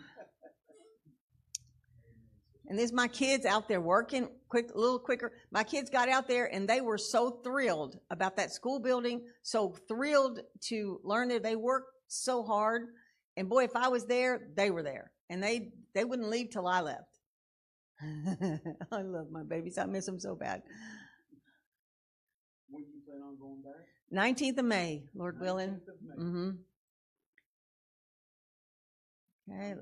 and there's my kids out there working a little quicker. My kids got out there and they were so thrilled about that school building, so thrilled to learn that they worked so hard. And boy, if I was there, they were there, and they wouldn't leave till I left. I love my babies. I miss them so bad. When do you plan on going back? 19th of May, Lord willing. 19th of May. Mm-hmm. Okay.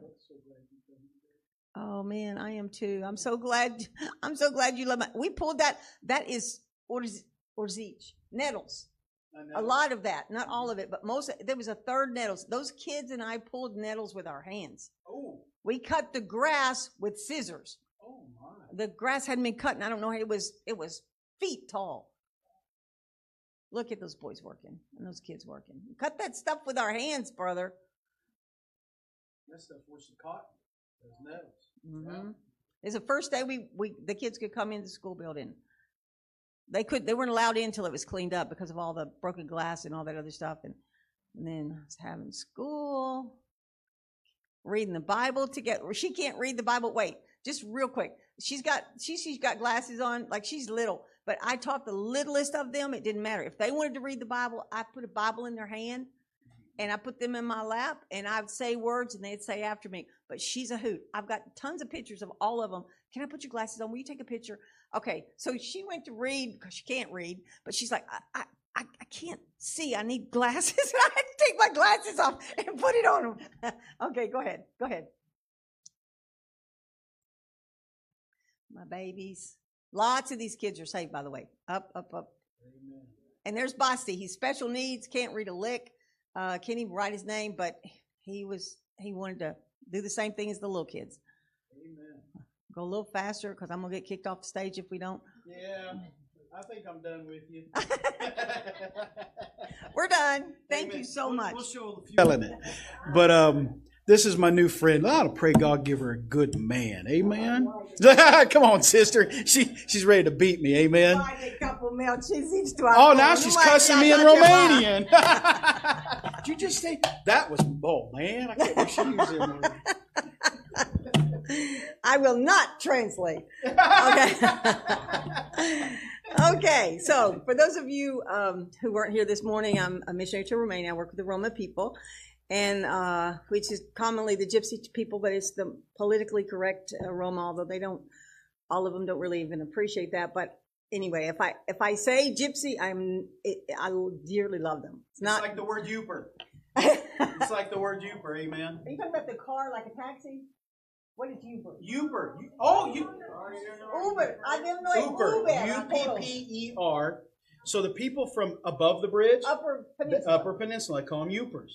Oh man, I am too. I'm so glad you love we pulled that. That is orzeech, nettles. A lot of that, not all of it, but there was a third nettles. Those kids and I pulled nettles with our hands. Oh. We cut the grass with scissors. Oh my. The grass hadn't been cut, and I don't know, it was feet tall. Look at those boys working and those kids working. Cut that stuff with our hands, brother. That stuff's worse than cotton. Those nettles. Mm-hmm. Yeah. It's the first day the kids could come into the school building. They weren't allowed in until it was cleaned up because of all the broken glass and all that other stuff. And then I was having school, reading the Bible together. She can't read the Bible. Wait, just real quick. She's got glasses on, like she's little. But I taught the littlest of them. It didn't matter. If they wanted to read the Bible, I put a Bible in their hand, and I put them in my lap, and I'd say words, and they'd say after me. But she's a hoot. I've got tons of pictures of all of them. Can I put your glasses on? Will you take a picture? Okay, so she went to read because she can't read, but she's like, I can't see. I need glasses. And I had to take my glasses off and put it on them. Okay, go ahead. My babies. Lots of these kids are saved, by the way. Up. Amen. And there's Basti. He's special needs, can't read a lick, can't even write his name, but he wanted to do the same thing as the little kids. Amen. Go a little faster because I'm going to get kicked off the stage if we don't. Yeah, I think I'm done with you. We're done. Thank Amen. you so We'll- much. We'll show a few telling it. But this is my new friend. I ought to pray God give her a good man. Amen. Come on, sister. She's ready to beat me. Amen. Oh, now she's cussing me in Romanian. Did you just say that was? Oh man, I can't believe she used it. I will not translate. Okay. Okay. So for those of you who weren't here this morning, I'm a missionary to Romania. I work with the Roma people, and which is commonly the Gypsy people, but it's the politically correct Roma, although all of them don't really even appreciate that. But anyway, if I say Gypsy, I will dearly love them. It's not like the word Uber. It's like the word Uber. Amen. Are you talking about the car like a taxi? What is Uber? Uber. Uber. I didn't know Uber. Upper. So the people from above the bridge, Upper Peninsula. Upper Peninsula, I call them Upers.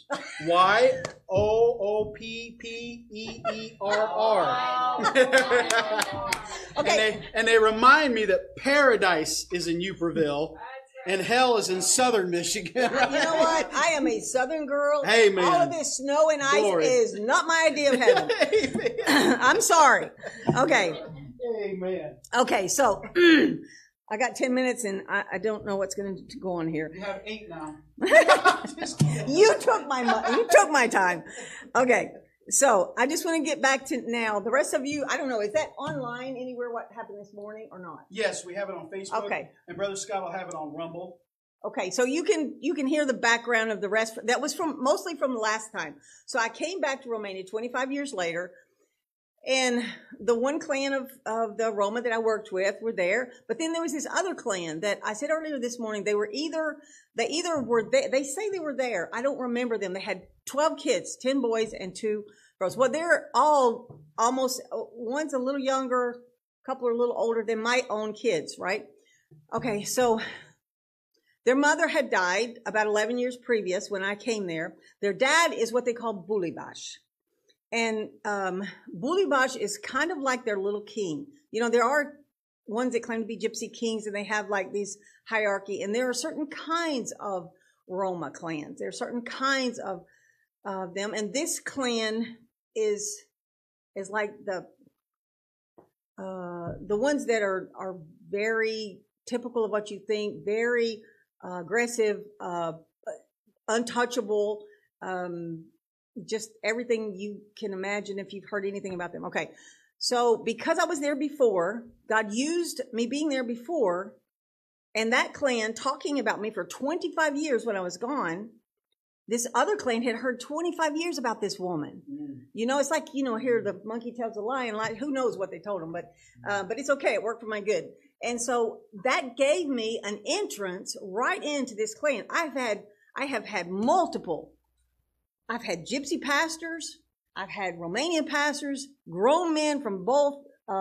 YOOPPERR. Okay. And they remind me that paradise is in Uperville. And hell is in southern Michigan. You know what? I am a southern girl. Amen. All of this snow and ice Glory. is not my idea of heaven. Amen. I'm sorry. Okay. Amen. Okay, so I got 10 minutes and I don't know what's going to go on here. You have 8 now. You took my time. Okay. So I just want to get back to now. The rest of you, I don't know, is that online anywhere what happened this morning or not? Yes, we have it on Facebook. Okay. And Brother Scott will have it on Rumble. Okay, so you can hear the background of the rest. That was mostly from last time. So I came back to Romania 25 years later, and the one clan of the Roma that I worked with were there. But then there was this other clan that I said earlier this morning. They say they were there. I don't remember them. They had 12 kids, 10 boys and 2 girls. Well, they're all almost, one's a little younger, a couple are a little older than my own kids, right? Okay, so their mother had died about 11 years previous when I came there. Their dad is what they call Bulibash. And Bulibash is kind of like their little king. You know, there are ones that claim to be Gypsy kings, and they have like these hierarchy. And there are certain kinds of Roma clans. There are certain kinds of them. And this clan is like the ones that are very typical of what you think, very aggressive, untouchable, just everything you can imagine if you've heard anything about them. Okay. So because I was there before, God used me being there before, and that clan talking about me for 25 years when I was gone. This other clan had heard 25 years about this woman. You know, it's like, here the monkey tells a lion, like who knows what they told him, but it's okay. It worked for my good. And so that gave me an entrance right into this clan. I have had multiple. I've had Gypsy pastors. I've had Romanian pastors, grown men from both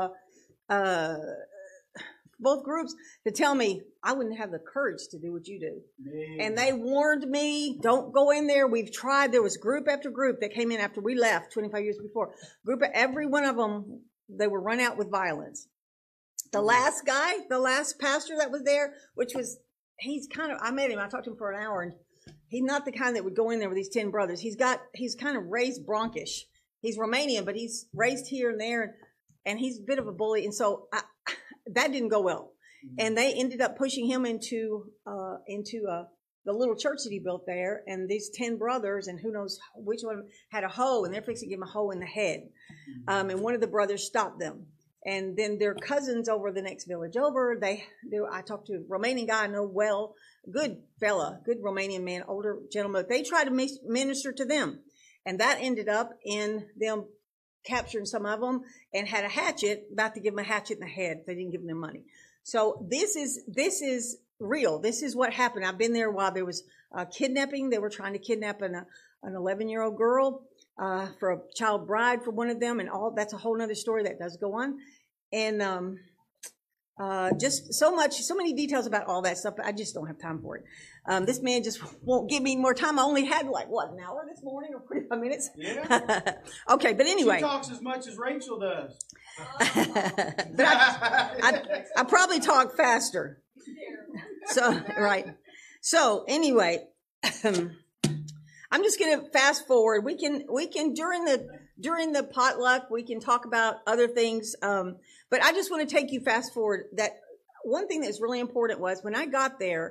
groups to tell me I wouldn't have the courage to do what you do. Man. And they warned me, don't go in there. We've tried. There was group after group that came in after we left 25 years before. Every one of them, they were run out with violence. The last pastor that was there, I met him. I talked to him for an hour, and he's not the kind that would go in there with these 10 brothers. He's kind of raised bronchish. He's Romanian, but he's raised here and there, and he's a bit of a bully. And so that didn't go well. And they ended up pushing him into the little church that he built there. And these 10 brothers, and who knows which one had a hoe, and they're fixing to give him a hoe in the head. And one of the brothers stopped them. And then their cousins over the next village over, I talked to a Romanian guy I know well, good fella, good Romanian man, older gentleman. They tried to minister to them. And that ended up in them capturing some of them and had a hatchet, about to give them a hatchet in the head. They didn't give them their money. So this is real. This is what happened. I've been there while there was kidnapping. They were trying to kidnap an 11-year-old girl for a child bride for one of them, and all. That's a whole other story that does go on. And just so many details about all that stuff, but I just don't have time for it. This man just won't give me more time. I only had an hour this morning or 45 minutes? Yeah. Okay, but anyway. She talks as much as Rachel does. But I probably talk faster. So, right. So anyway, I'm just going to fast forward. We can during the potluck, we can talk about other things. But I just want to take you fast forward. That one thing that's really important was when I got there,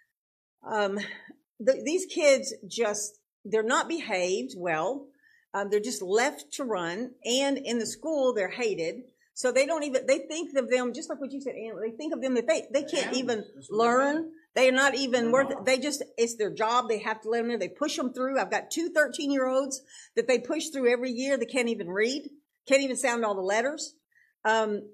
these kids they're not behaved well. They're just left to run. And in the school, they're hated. So they think of them, just like what you said, Ann, they think of them that they can't even learn. They're not even worth it. It's their job. They have to let them know. They push them through. I've got 2 13-year-olds that they push through every year. They can't even read, can't even sound all the letters. And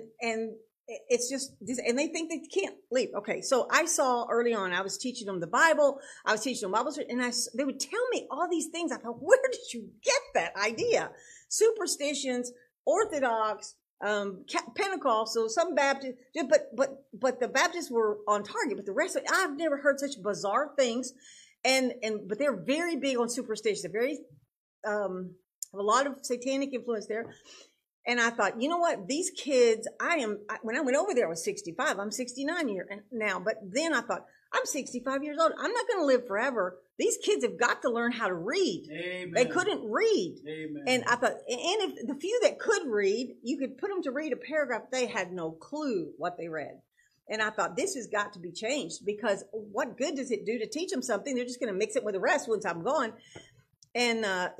it's just, and they think they can't leave. Okay. So I saw early on, I was teaching them the Bible. I was teaching them Bible, and they would tell me all these things. I thought, where did you get that idea? Superstitions, Orthodox, Pentecostal, some Baptist, but the Baptists were on target, but the rest of it, I've never heard such bizarre things. But they're very big on superstition. They're very, have a lot of satanic influence there. And I thought, you know what? These kids, when I went over there, I was 65. I'm 69 now. But then I thought, I'm 65 years old. I'm not going to live forever. These kids have got to learn how to read. Amen. They couldn't read. Amen. And I thought, and if the few that could read, you could put them to read a paragraph. They had no clue what they read. And I thought, this has got to be changed, because what good does it do to teach them something? They're just going to mix it with the rest once I'm gone. And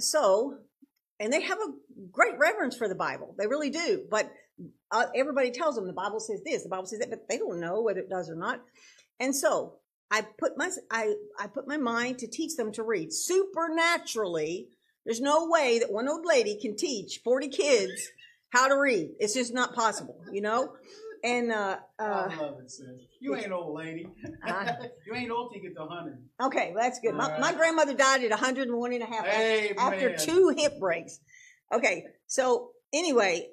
and they have a great reverence for the Bible. They really do. But everybody tells them the Bible says this, the Bible says that, but they don't know whether it does or not. And so I put my mind to teach them to read supernaturally. There's no way that one old lady can teach 40 kids how to read. It's just not possible, you know? And I love it, sis. You ain't old lady. You ain't old till you get to 100. Okay, well, that's good. My grandmother died at 101 and a half after 2 hip breaks. Okay, so anyway,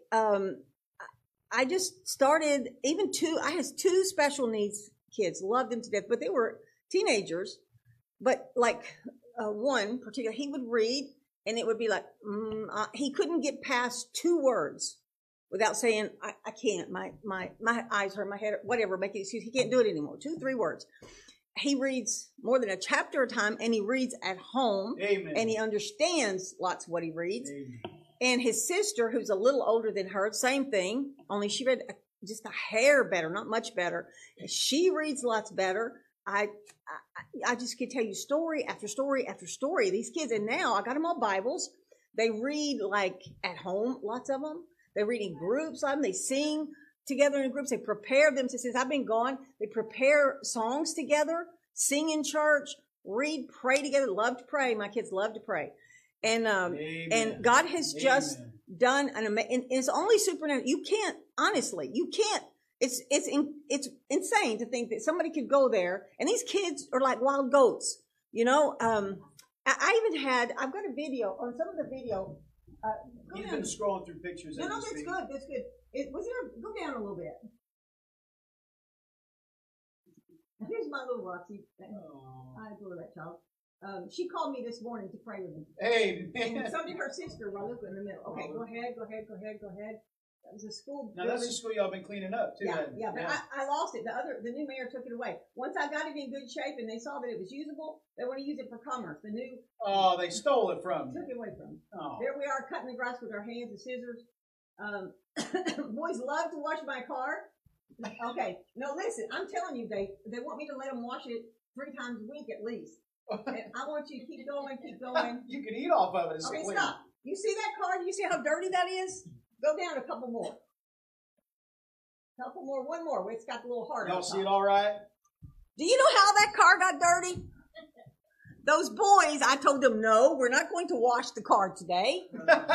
I just started I had 2 special needs kids, loved them to death, but they were teenagers. But like one particular, he would read, and it would be like, he couldn't get past 2 words without saying, I can't, my eyes hurt, my head, whatever, make an excuse. He can't do it anymore. 2, 3 words. He reads more than a chapter at a time, and he reads at home. Amen. And he understands lots of what he reads. Amen. And his sister, who's a little older than her, same thing, only she read just a hair better, not much better. She reads lots better. I just could tell you story after story after story. These kids, and now I got them all Bibles. They read like at home, lots of them. They read in groups. They sing together in groups. They prepare them. Since I've been gone, they prepare songs together, sing in church, read, pray together. Love to pray. My kids love to pray. And God has just done an amazing. It's only supernatural. You can't, honestly, you can't. It's insane to think that somebody could go there, and these kids are like wild goats. You know, I even I've got a video on some of the video. He's been scrolling through pictures. No, that's good. That's good. Go down a little bit. Here's my little Roxy. I adore that child. She called me this morning to pray with me. Amen. And so did her sister, Raluca, in the middle. Okay, go ahead. That was a school. Now that's the school y'all been cleaning up too. Yeah, but I lost it. The new mayor took it away. Once I got it in good shape and they saw that it was usable, they want to use it for commerce. They stole it from me. Took it away from me. Oh. There we are cutting the grass with our hands and scissors. Boys love to wash my car. Okay, no, listen, I'm telling you, they want me to let them wash it 3 times a week at least. And I want you to keep going. You can eat off of it. It's okay, clean. Stop. You see that car? You see how dirty that is? Go down a couple more. One more. It's got the little heart. Y'all see it all right? Do you know how that car got dirty? Those boys, I told them, no, we're not going to wash the car today.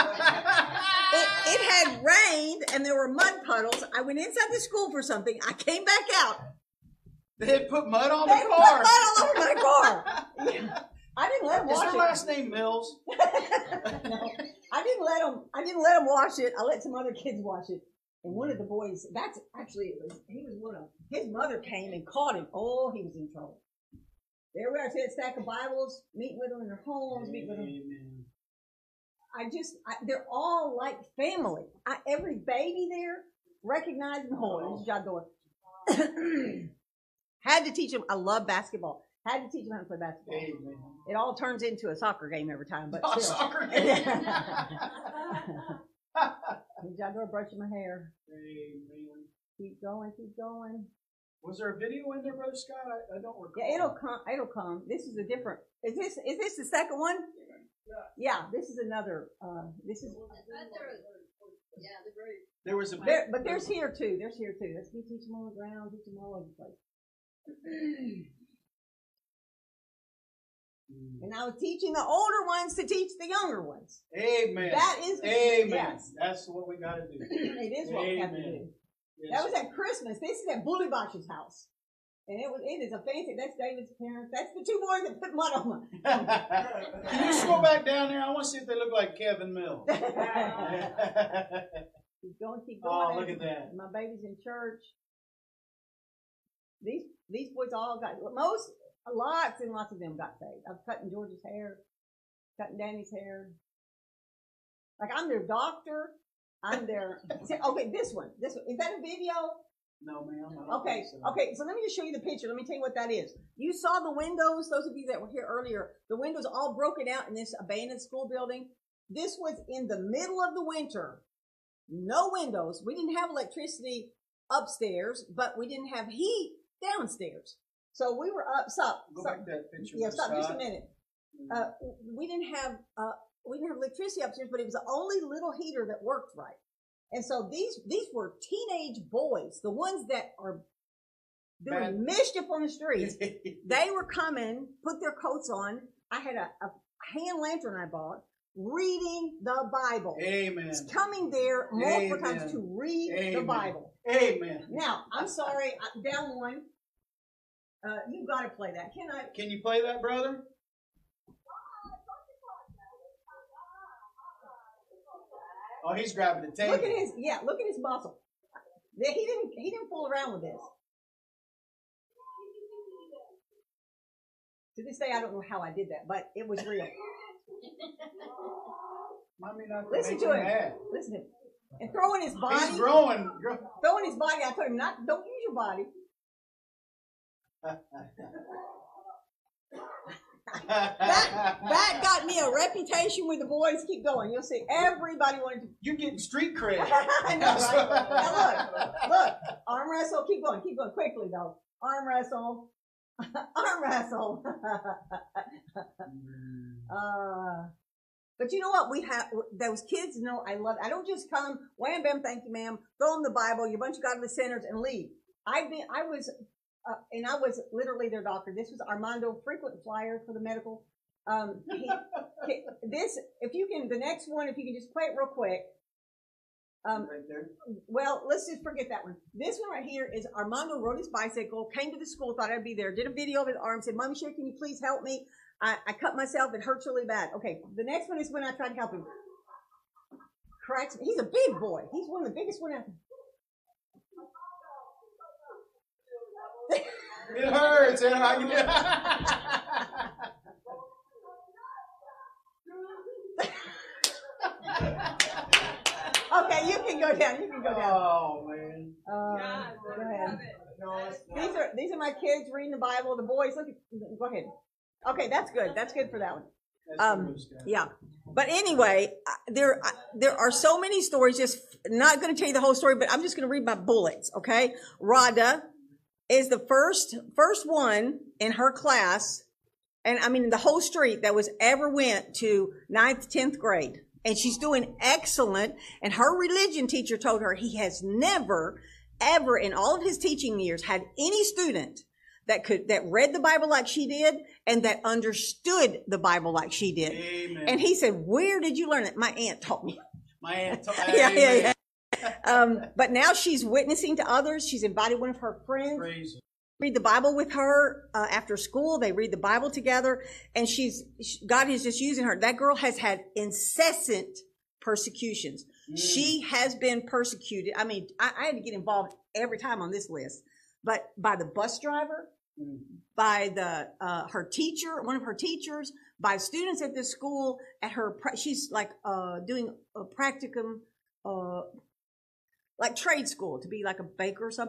It had rained and there were mud puddles. I went inside the school for something. I came back out. They had put mud on the car. Put mud all over my car. Yeah. I didn't let them wash it. Is their last name Mills? No, I didn't let them wash it. I let some other kids wash it. And one of the boys, he was one of them. His mother came and caught him. Oh, he was in trouble. There we are, see a stack of Bibles, meeting with them in their homes, meeting with them. They're all like family. Every baby there recognized them. Oh, there's John Doyle. Had to teach them. I love basketball. Had to teach them how to play basketball. Amen. It all turns into a soccer game every time, but A still. soccer game. I go brushing my hair. Amen. Keep going, keep going. Was there a video in there, Brother Scott? I don't recall. Yeah, it'll come. It'll come. This is a different. Is this the second one? Yeah, this is another. This is. Yeah, they're great. There was a. But there's here too. There's here too. Let's teach them on the ground. Teach them all over the place. And I was teaching the older ones to teach the younger ones. Amen. That is. Amen. Yes. That's what we got to do. It is what we have to do. Yes. That was at Christmas. This is at Bully Bosch's house. And it is a fancy, that's David's parents. That's the two boys that put mud on them. Can you scroll back down there? I want to see if they look like Kevin Mills. Keep going. Oh, look at that. My baby's in church. These boys all got, lots and lots of them got saved. I'm cutting George's hair, cutting Danny's hair. Like, I'm their doctor. I'm their, okay, this one. Is that a video? No, ma'am. Okay, so let me just show you the picture. Let me tell you what that is. You saw the windows, those of you that were here earlier, the windows all broken out in this abandoned school building. This was in the middle of the winter. No windows. We didn't have electricity upstairs, but we didn't have heat downstairs. So we were up. Go back to that picture. Yeah, stop just a minute. We didn't have electricity upstairs, but it was the only little heater that worked right. And so these were teenage boys, the ones that are doing mischief on the streets. They were coming, put their coats on. I had a hand lantern I bought, reading the Bible. Amen. It's coming there multiple times to read the Bible. Amen. Now, I'm sorry, down one. You've got to play that. Can you play that, brother? Oh, he's grabbing the table. Look at his muscle. He didn't fool around with this. To this day, I don't know how I did that, but it was real. Listen to him. Listen to him. And throwing his body. He's growing. Throwing his body. I told him, don't use your body. That got me a reputation with the boys. Keep going. You'll see everybody wanted to. You're getting street cred. I know, right? Now look. Arm wrestle. Keep going quickly though. Arm wrestle. Arm wrestle. But you know what? We have those kids know I love. I don't just come, wham bam, thank you, ma'am. Throw them the Bible. You're a bunch of godly sinners and leave. I was literally their doctor. This was Armando, frequent flyer for the medical. The next one, if you can just play it real quick. Right there. Well, let's just forget that one. This one right here is Armando rode his bicycle, came to the school, thought I'd be there, did a video of his arm, said, Mommy Sherry, can you please help me? I cut myself. It hurts really bad. Okay, the next one is when I tried to help him. Cracks. He's a big boy. He's one of the biggest one ever. It hurts. Okay, you can go down. Oh man. Go ahead. These are my kids reading the Bible. The boys, go ahead. Okay, that's good. That's good for that one. Yeah. But anyway, there are so many stories. Just not going to tell you the whole story, but I'm just going to read my bullets. Okay. Rhonda is the first one in her class, and I mean the whole street that was ever went to 9th, 10th grade. And she's doing excellent. And her religion teacher told her he has never, ever in all of his teaching years had any student that read the Bible like she did and that understood the Bible like she did. Amen. And he said, where did you learn it? My aunt taught me. My aunt taught me. Yeah. But now she's witnessing to others. She's invited one of her friends. Praise Read the Bible with her after school. They read the Bible together, and God is just using her. That girl has had incessant persecutions. She has been persecuted. I mean, I had to get involved every time on this list, but by the bus driver, by her teacher, one of her teachers, by students at this school. She's like doing a practicum. Like trade school to be like a baker or something.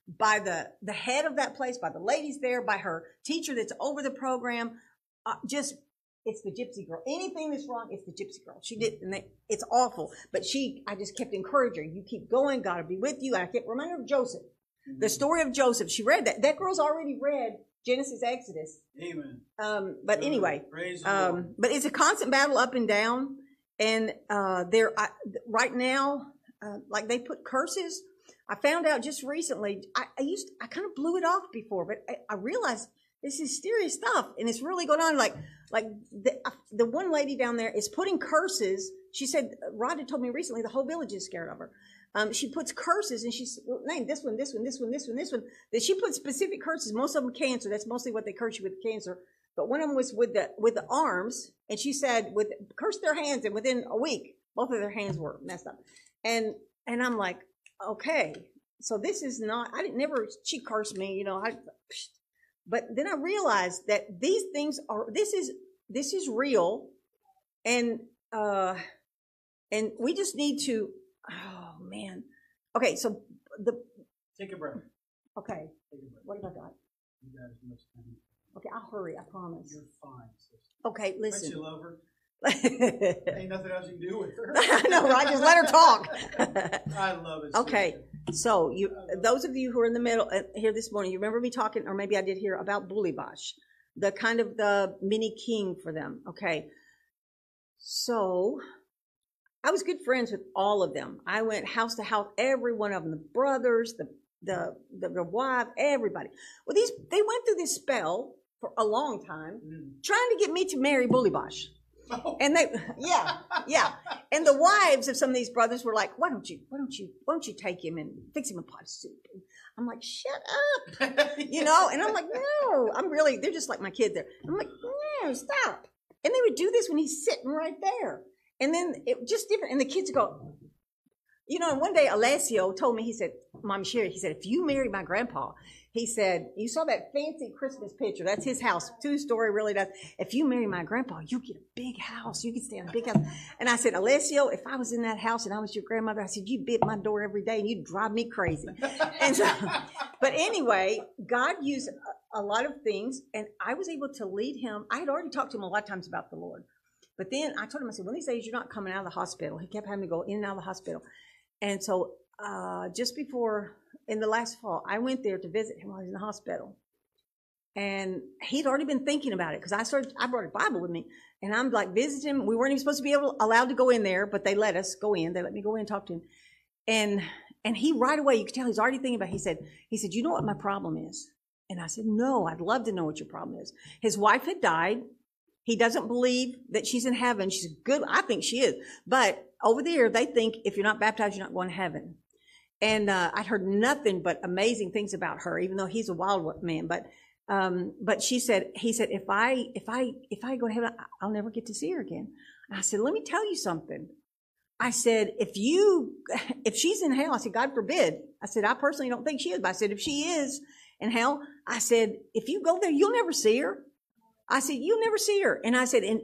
by the head of that place, by the ladies there, by her teacher that's over the program. It's the gypsy girl. Anything that's wrong, it's the gypsy girl. She did, and it's awful. But I just kept encouraging her. You keep going. God will be with you. And I kept reminding her of Joseph, the story of Joseph. She read that. That girl's already read Genesis, Exodus. Amen. But anyway, but it's a constant battle up and down. And right now, like they put curses. I found out just recently. I kind of blew it off before, but I realized this is serious stuff, and it's really going on. Like the one lady down there is putting curses. She said, Rod had told me recently, the whole village is scared of her. She puts curses, and she's named this one, this one, this one, this one, this one. That she puts specific curses. Most of them cancer. That's mostly what they curse you with, cancer. But one of them was with the arms, and she said, curse their hands, and within a week, both of their hands were messed up. And I'm like, okay, so this is not. She cursed me, But then I realized that these things this is real, and we just need to, oh man. Okay, so take a breath. Okay. What have I got? You got as much time. Okay, I'll hurry, I promise. You're fine, sister. Okay, listen. Don't you love her? Ain't nothing else you can do with her. I know, right? Just let her talk. I love it. Okay, so those of you who are in the middle here this morning, you remember me talking, or maybe I did hear about Bully Bosch, the kind of the mini king for them. Okay, so I was good friends with all of them. I went house to house, every one of them, the brothers, the wife, everybody. Well, they went through this spell for a long time, trying to get me to marry Bully Bosch. And yeah. And the wives of some of these brothers were like, why don't you take him and fix him a pot of soup? And I'm like, shut up, and I'm like, no, they're just like my kid there. I'm like, no, stop. And they would do this when he's sitting right there. And then it just different. And the kids go, and one day Alessio told me, he said, Mom Sherry, he said, if you marry my grandpa, he said, you saw that fancy Christmas picture. That's his house. 2-story, really does. If you marry my grandpa, you get a big house. You can stay in a big house. And I said, Alessio, if I was in that house and I was your grandmother, I said, you'd be at my door every day and you'd drive me crazy. And so, but anyway, God used a lot of things, and I was able to lead him. I had already talked to him a lot of times about the Lord. But then I told him, I said, one of these days you're not coming out of the hospital. He kept having to go in and out of the hospital. And so just before, in the last fall, I went there to visit him while he was in the hospital. And he'd already been thinking about it, because I brought a Bible with me. And I'm like visiting him. We weren't even supposed to be allowed to go in there, but they let us go in. They let me go in and talk to him. And he right away, you could tell he's already thinking about it. He said, you know what my problem is? And I said, no, I'd love to know what your problem is. His wife had died. He doesn't believe that she's in heaven. She's good. I think she is. But over there, they think if you're not baptized, you're not going to heaven. And I'd heard nothing but amazing things about her, even though he's a wild man. But he said, if I go to heaven, I'll never get to see her again. And I said, let me tell you something. I said, if she's in hell, I said, God forbid. I said, I personally don't think she is. But I said, if she is in hell, I said, if you go there, you'll never see her. I said, you'll never see her. And I said, and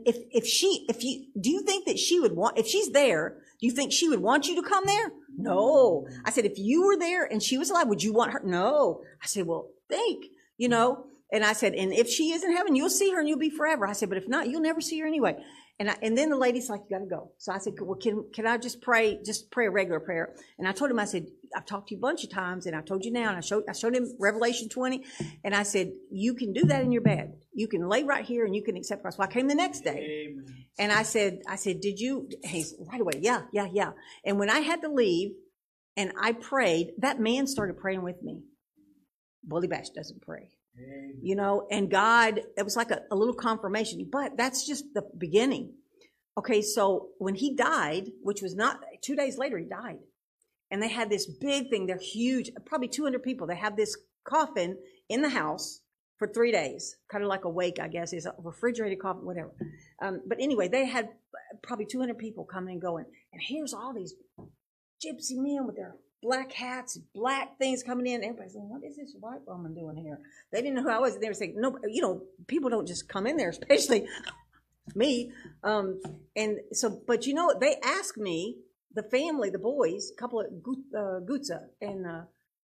do you think that she would want, if she's there, do you think she would want you to come there? No. I said, if you were there and she was alive, would you want her? No. I said, well, think, and I said, and if she is in heaven, you'll see her and you'll be forever. I said, but if not, you'll never see her anyway. And then the lady's like, you got to go. So I said, well, can I just pray a regular prayer? And I told him, I said, I've talked to you a bunch of times, and I told you now, and I showed him Revelation 20, and I said, you can do that in your bed. You can lay right here and you can accept Christ. Well, I came the next day. Amen. And I said, did you? He's right away. Yeah. And when I had to leave and I prayed, that man started praying with me. Bully Bash doesn't pray. Amen. And God, it was like a little confirmation, but that's just the beginning. Okay. So when he died, which was not 2 days later, he died. And they had this big thing. They're huge, probably 200 people. They have this coffin in the house for 3 days, kind of like a wake, I guess. It's a refrigerated coffin, whatever. But anyway, they had probably 200 people coming and going. And here's all these gypsy men with their black hats, black things coming in. Everybody's saying, what is this white woman doing here? They didn't know who I was. They were saying, no, people don't just come in there, especially me. And so, but they asked me, the family, the boys, a couple of Gutza and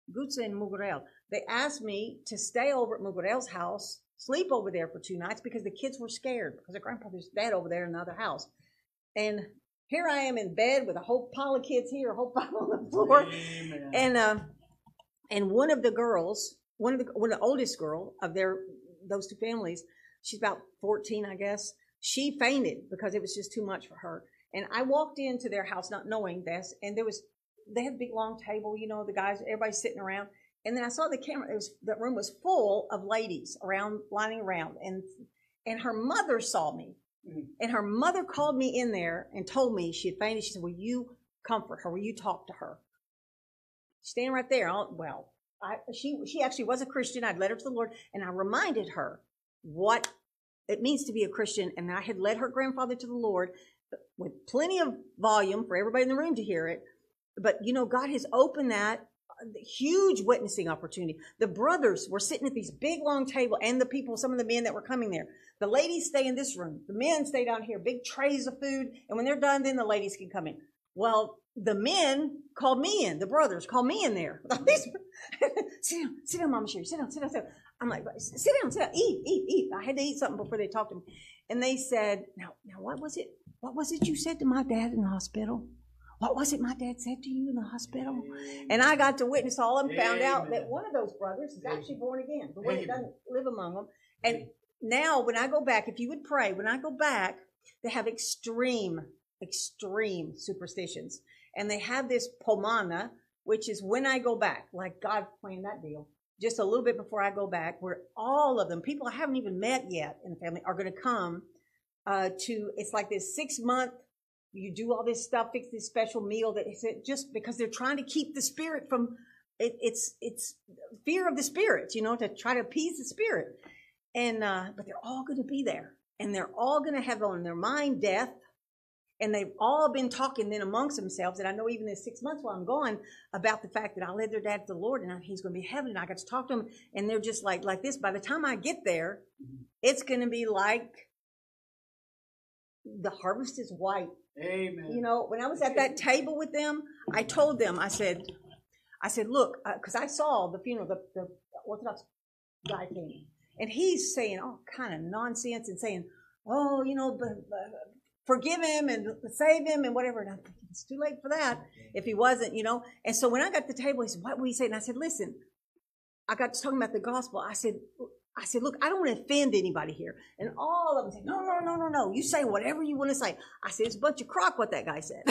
Gutsa and Mugurel. They asked me to stay over at Mugurel's house, sleep over there for 2 nights because the kids were scared because their grandfather's dead over there in the other house. And here I am in bed with a whole pile of kids here, a whole pile on the floor. Amen. And one of the girls, one of the oldest girl of those two families, she's about 14, I guess. She fainted because it was just too much for her. And I walked into their house not knowing this, and they had a big long table, the guys, everybody's sitting around. And then I saw the camera, the room was full of ladies lining around. And her mother saw me. And her mother called me in there and told me she had fainted. She said, will you comfort her? Will you talk to her? Standing right there. She actually was a Christian. I'd led her to the Lord, and I reminded her what it means to be a Christian. And I had led her grandfather to the Lord with plenty of volume for everybody in the room to hear it. But, God has opened that huge witnessing opportunity. The brothers were sitting at these big, long table, and the people, some of the men that were coming there. The ladies stay in this room. The men stay down here, big trays of food. And when they're done, then the ladies can come in. Well, the men called me in. The brothers called me in there. Sit down, Mama Sherry. Sit down. I'm like, sit down, eat. I had to eat something before they talked to me. And they said, now what was it? What was it you said to my dad in the hospital? What was it my dad said to you in the hospital? And I got to witness all of them, found out that one of those brothers is actually born again, the one that doesn't live among them. And now when I go back, if you would pray, when I go back, they have extreme superstitions. And they have this pomana, which is when I go back, like God planned that deal, just a little bit before I go back, where all of them, people I haven't even met yet in the family, are going to come it's like this 6-month, you do all this stuff, fix this special meal that is just because they're trying to keep the spirit from, it's fear of the spirit, to try to appease the spirit. And, but they're all going to be there, and they're all going to have on their mind death. And they've all been talking then amongst themselves, and I know even in 6 months while I'm gone, about the fact that I led their dad to the Lord, and he's going to be in heaven, and I got to talk to him, and they're just like this. By the time I get there, it's going to be like the harvest is white. Amen. When I was at that table with them, I told them, I said, look, because I saw the funeral, the Orthodox guy came, and he's saying all kind of nonsense and saying, oh, forgive him and save him and whatever. And I'm thinking, it's too late for that if he wasn't, And so when I got to the table, he said, what will you say? And I said, listen, I got to talking about the gospel. I said, look, I don't want to offend anybody here. And all of them said, no. You say whatever you want to say. I said, it's a bunch of crock what that guy said.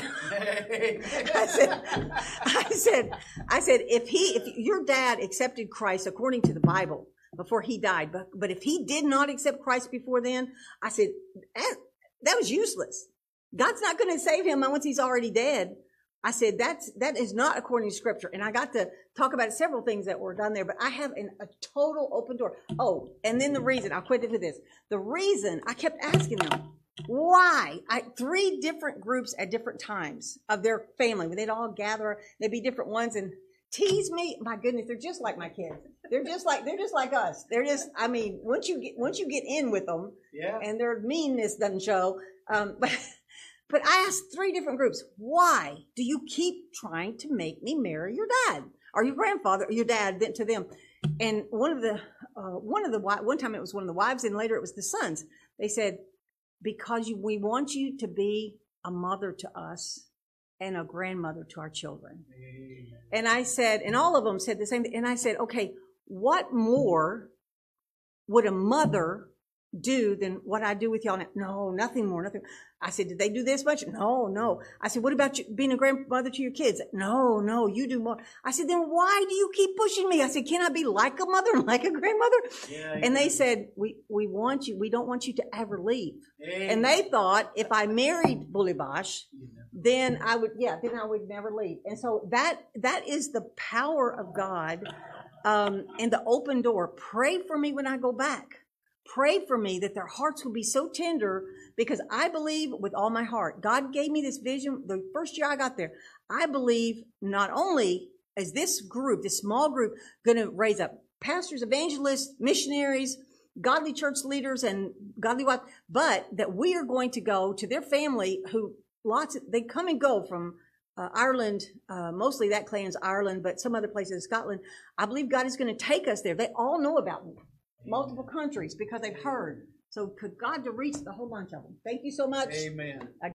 I said, if your dad accepted Christ according to the Bible before he died, but if he did not accept Christ before then, I said, that was useless. God's not going to save him once he's already dead. I said, that is not according to Scripture. And I got to talk about several things that were done there, but I have a total open door. Oh, and then the reason, I'll quit it for this. The reason, I kept asking them, why? 3 different groups at different times of their family, when they'd all gather, there'd be different ones and tease me. My goodness, they're just like my kids. They're just like us. They're just, once you get in with them, yeah, and their meanness doesn't show, but I asked 3 different groups, why do you keep trying to make me marry your dad or your grandfather or your dad to them? And one time it was one of the wives, and later it was the sons. They said, because we want you to be a mother to us and a grandmother to our children. Amen. And I said, and all of them said the same thing. And I said, okay, what more would a mother do than what I do with y'all now? No, nothing more, nothing. I said, did they do this much? No. I said, what about you being a grandmother to your kids? No, you do more. I said, then why do you keep pushing me? I said, can I be like a mother and like a grandmother? Yeah, and they said, we want you, we don't want you to ever leave. Yeah. And they thought if I married Bulibash, then I would never leave. And so that is the power of God, and the open door. Pray for me when I go back. Pray for me that their hearts will be so tender, because I believe with all my heart, God gave me this vision the first year I got there. I believe not only is this group, this small group, going to raise up pastors, evangelists, missionaries, godly church leaders, and godly wives, but that we are going to go to their family who they come and go from Ireland, mostly that clan's Ireland, but some other places in Scotland, I believe God is going to take us there. They all know about me, multiple countries, because they've heard. So could God to reach the whole bunch of them. Thank you so much. Amen.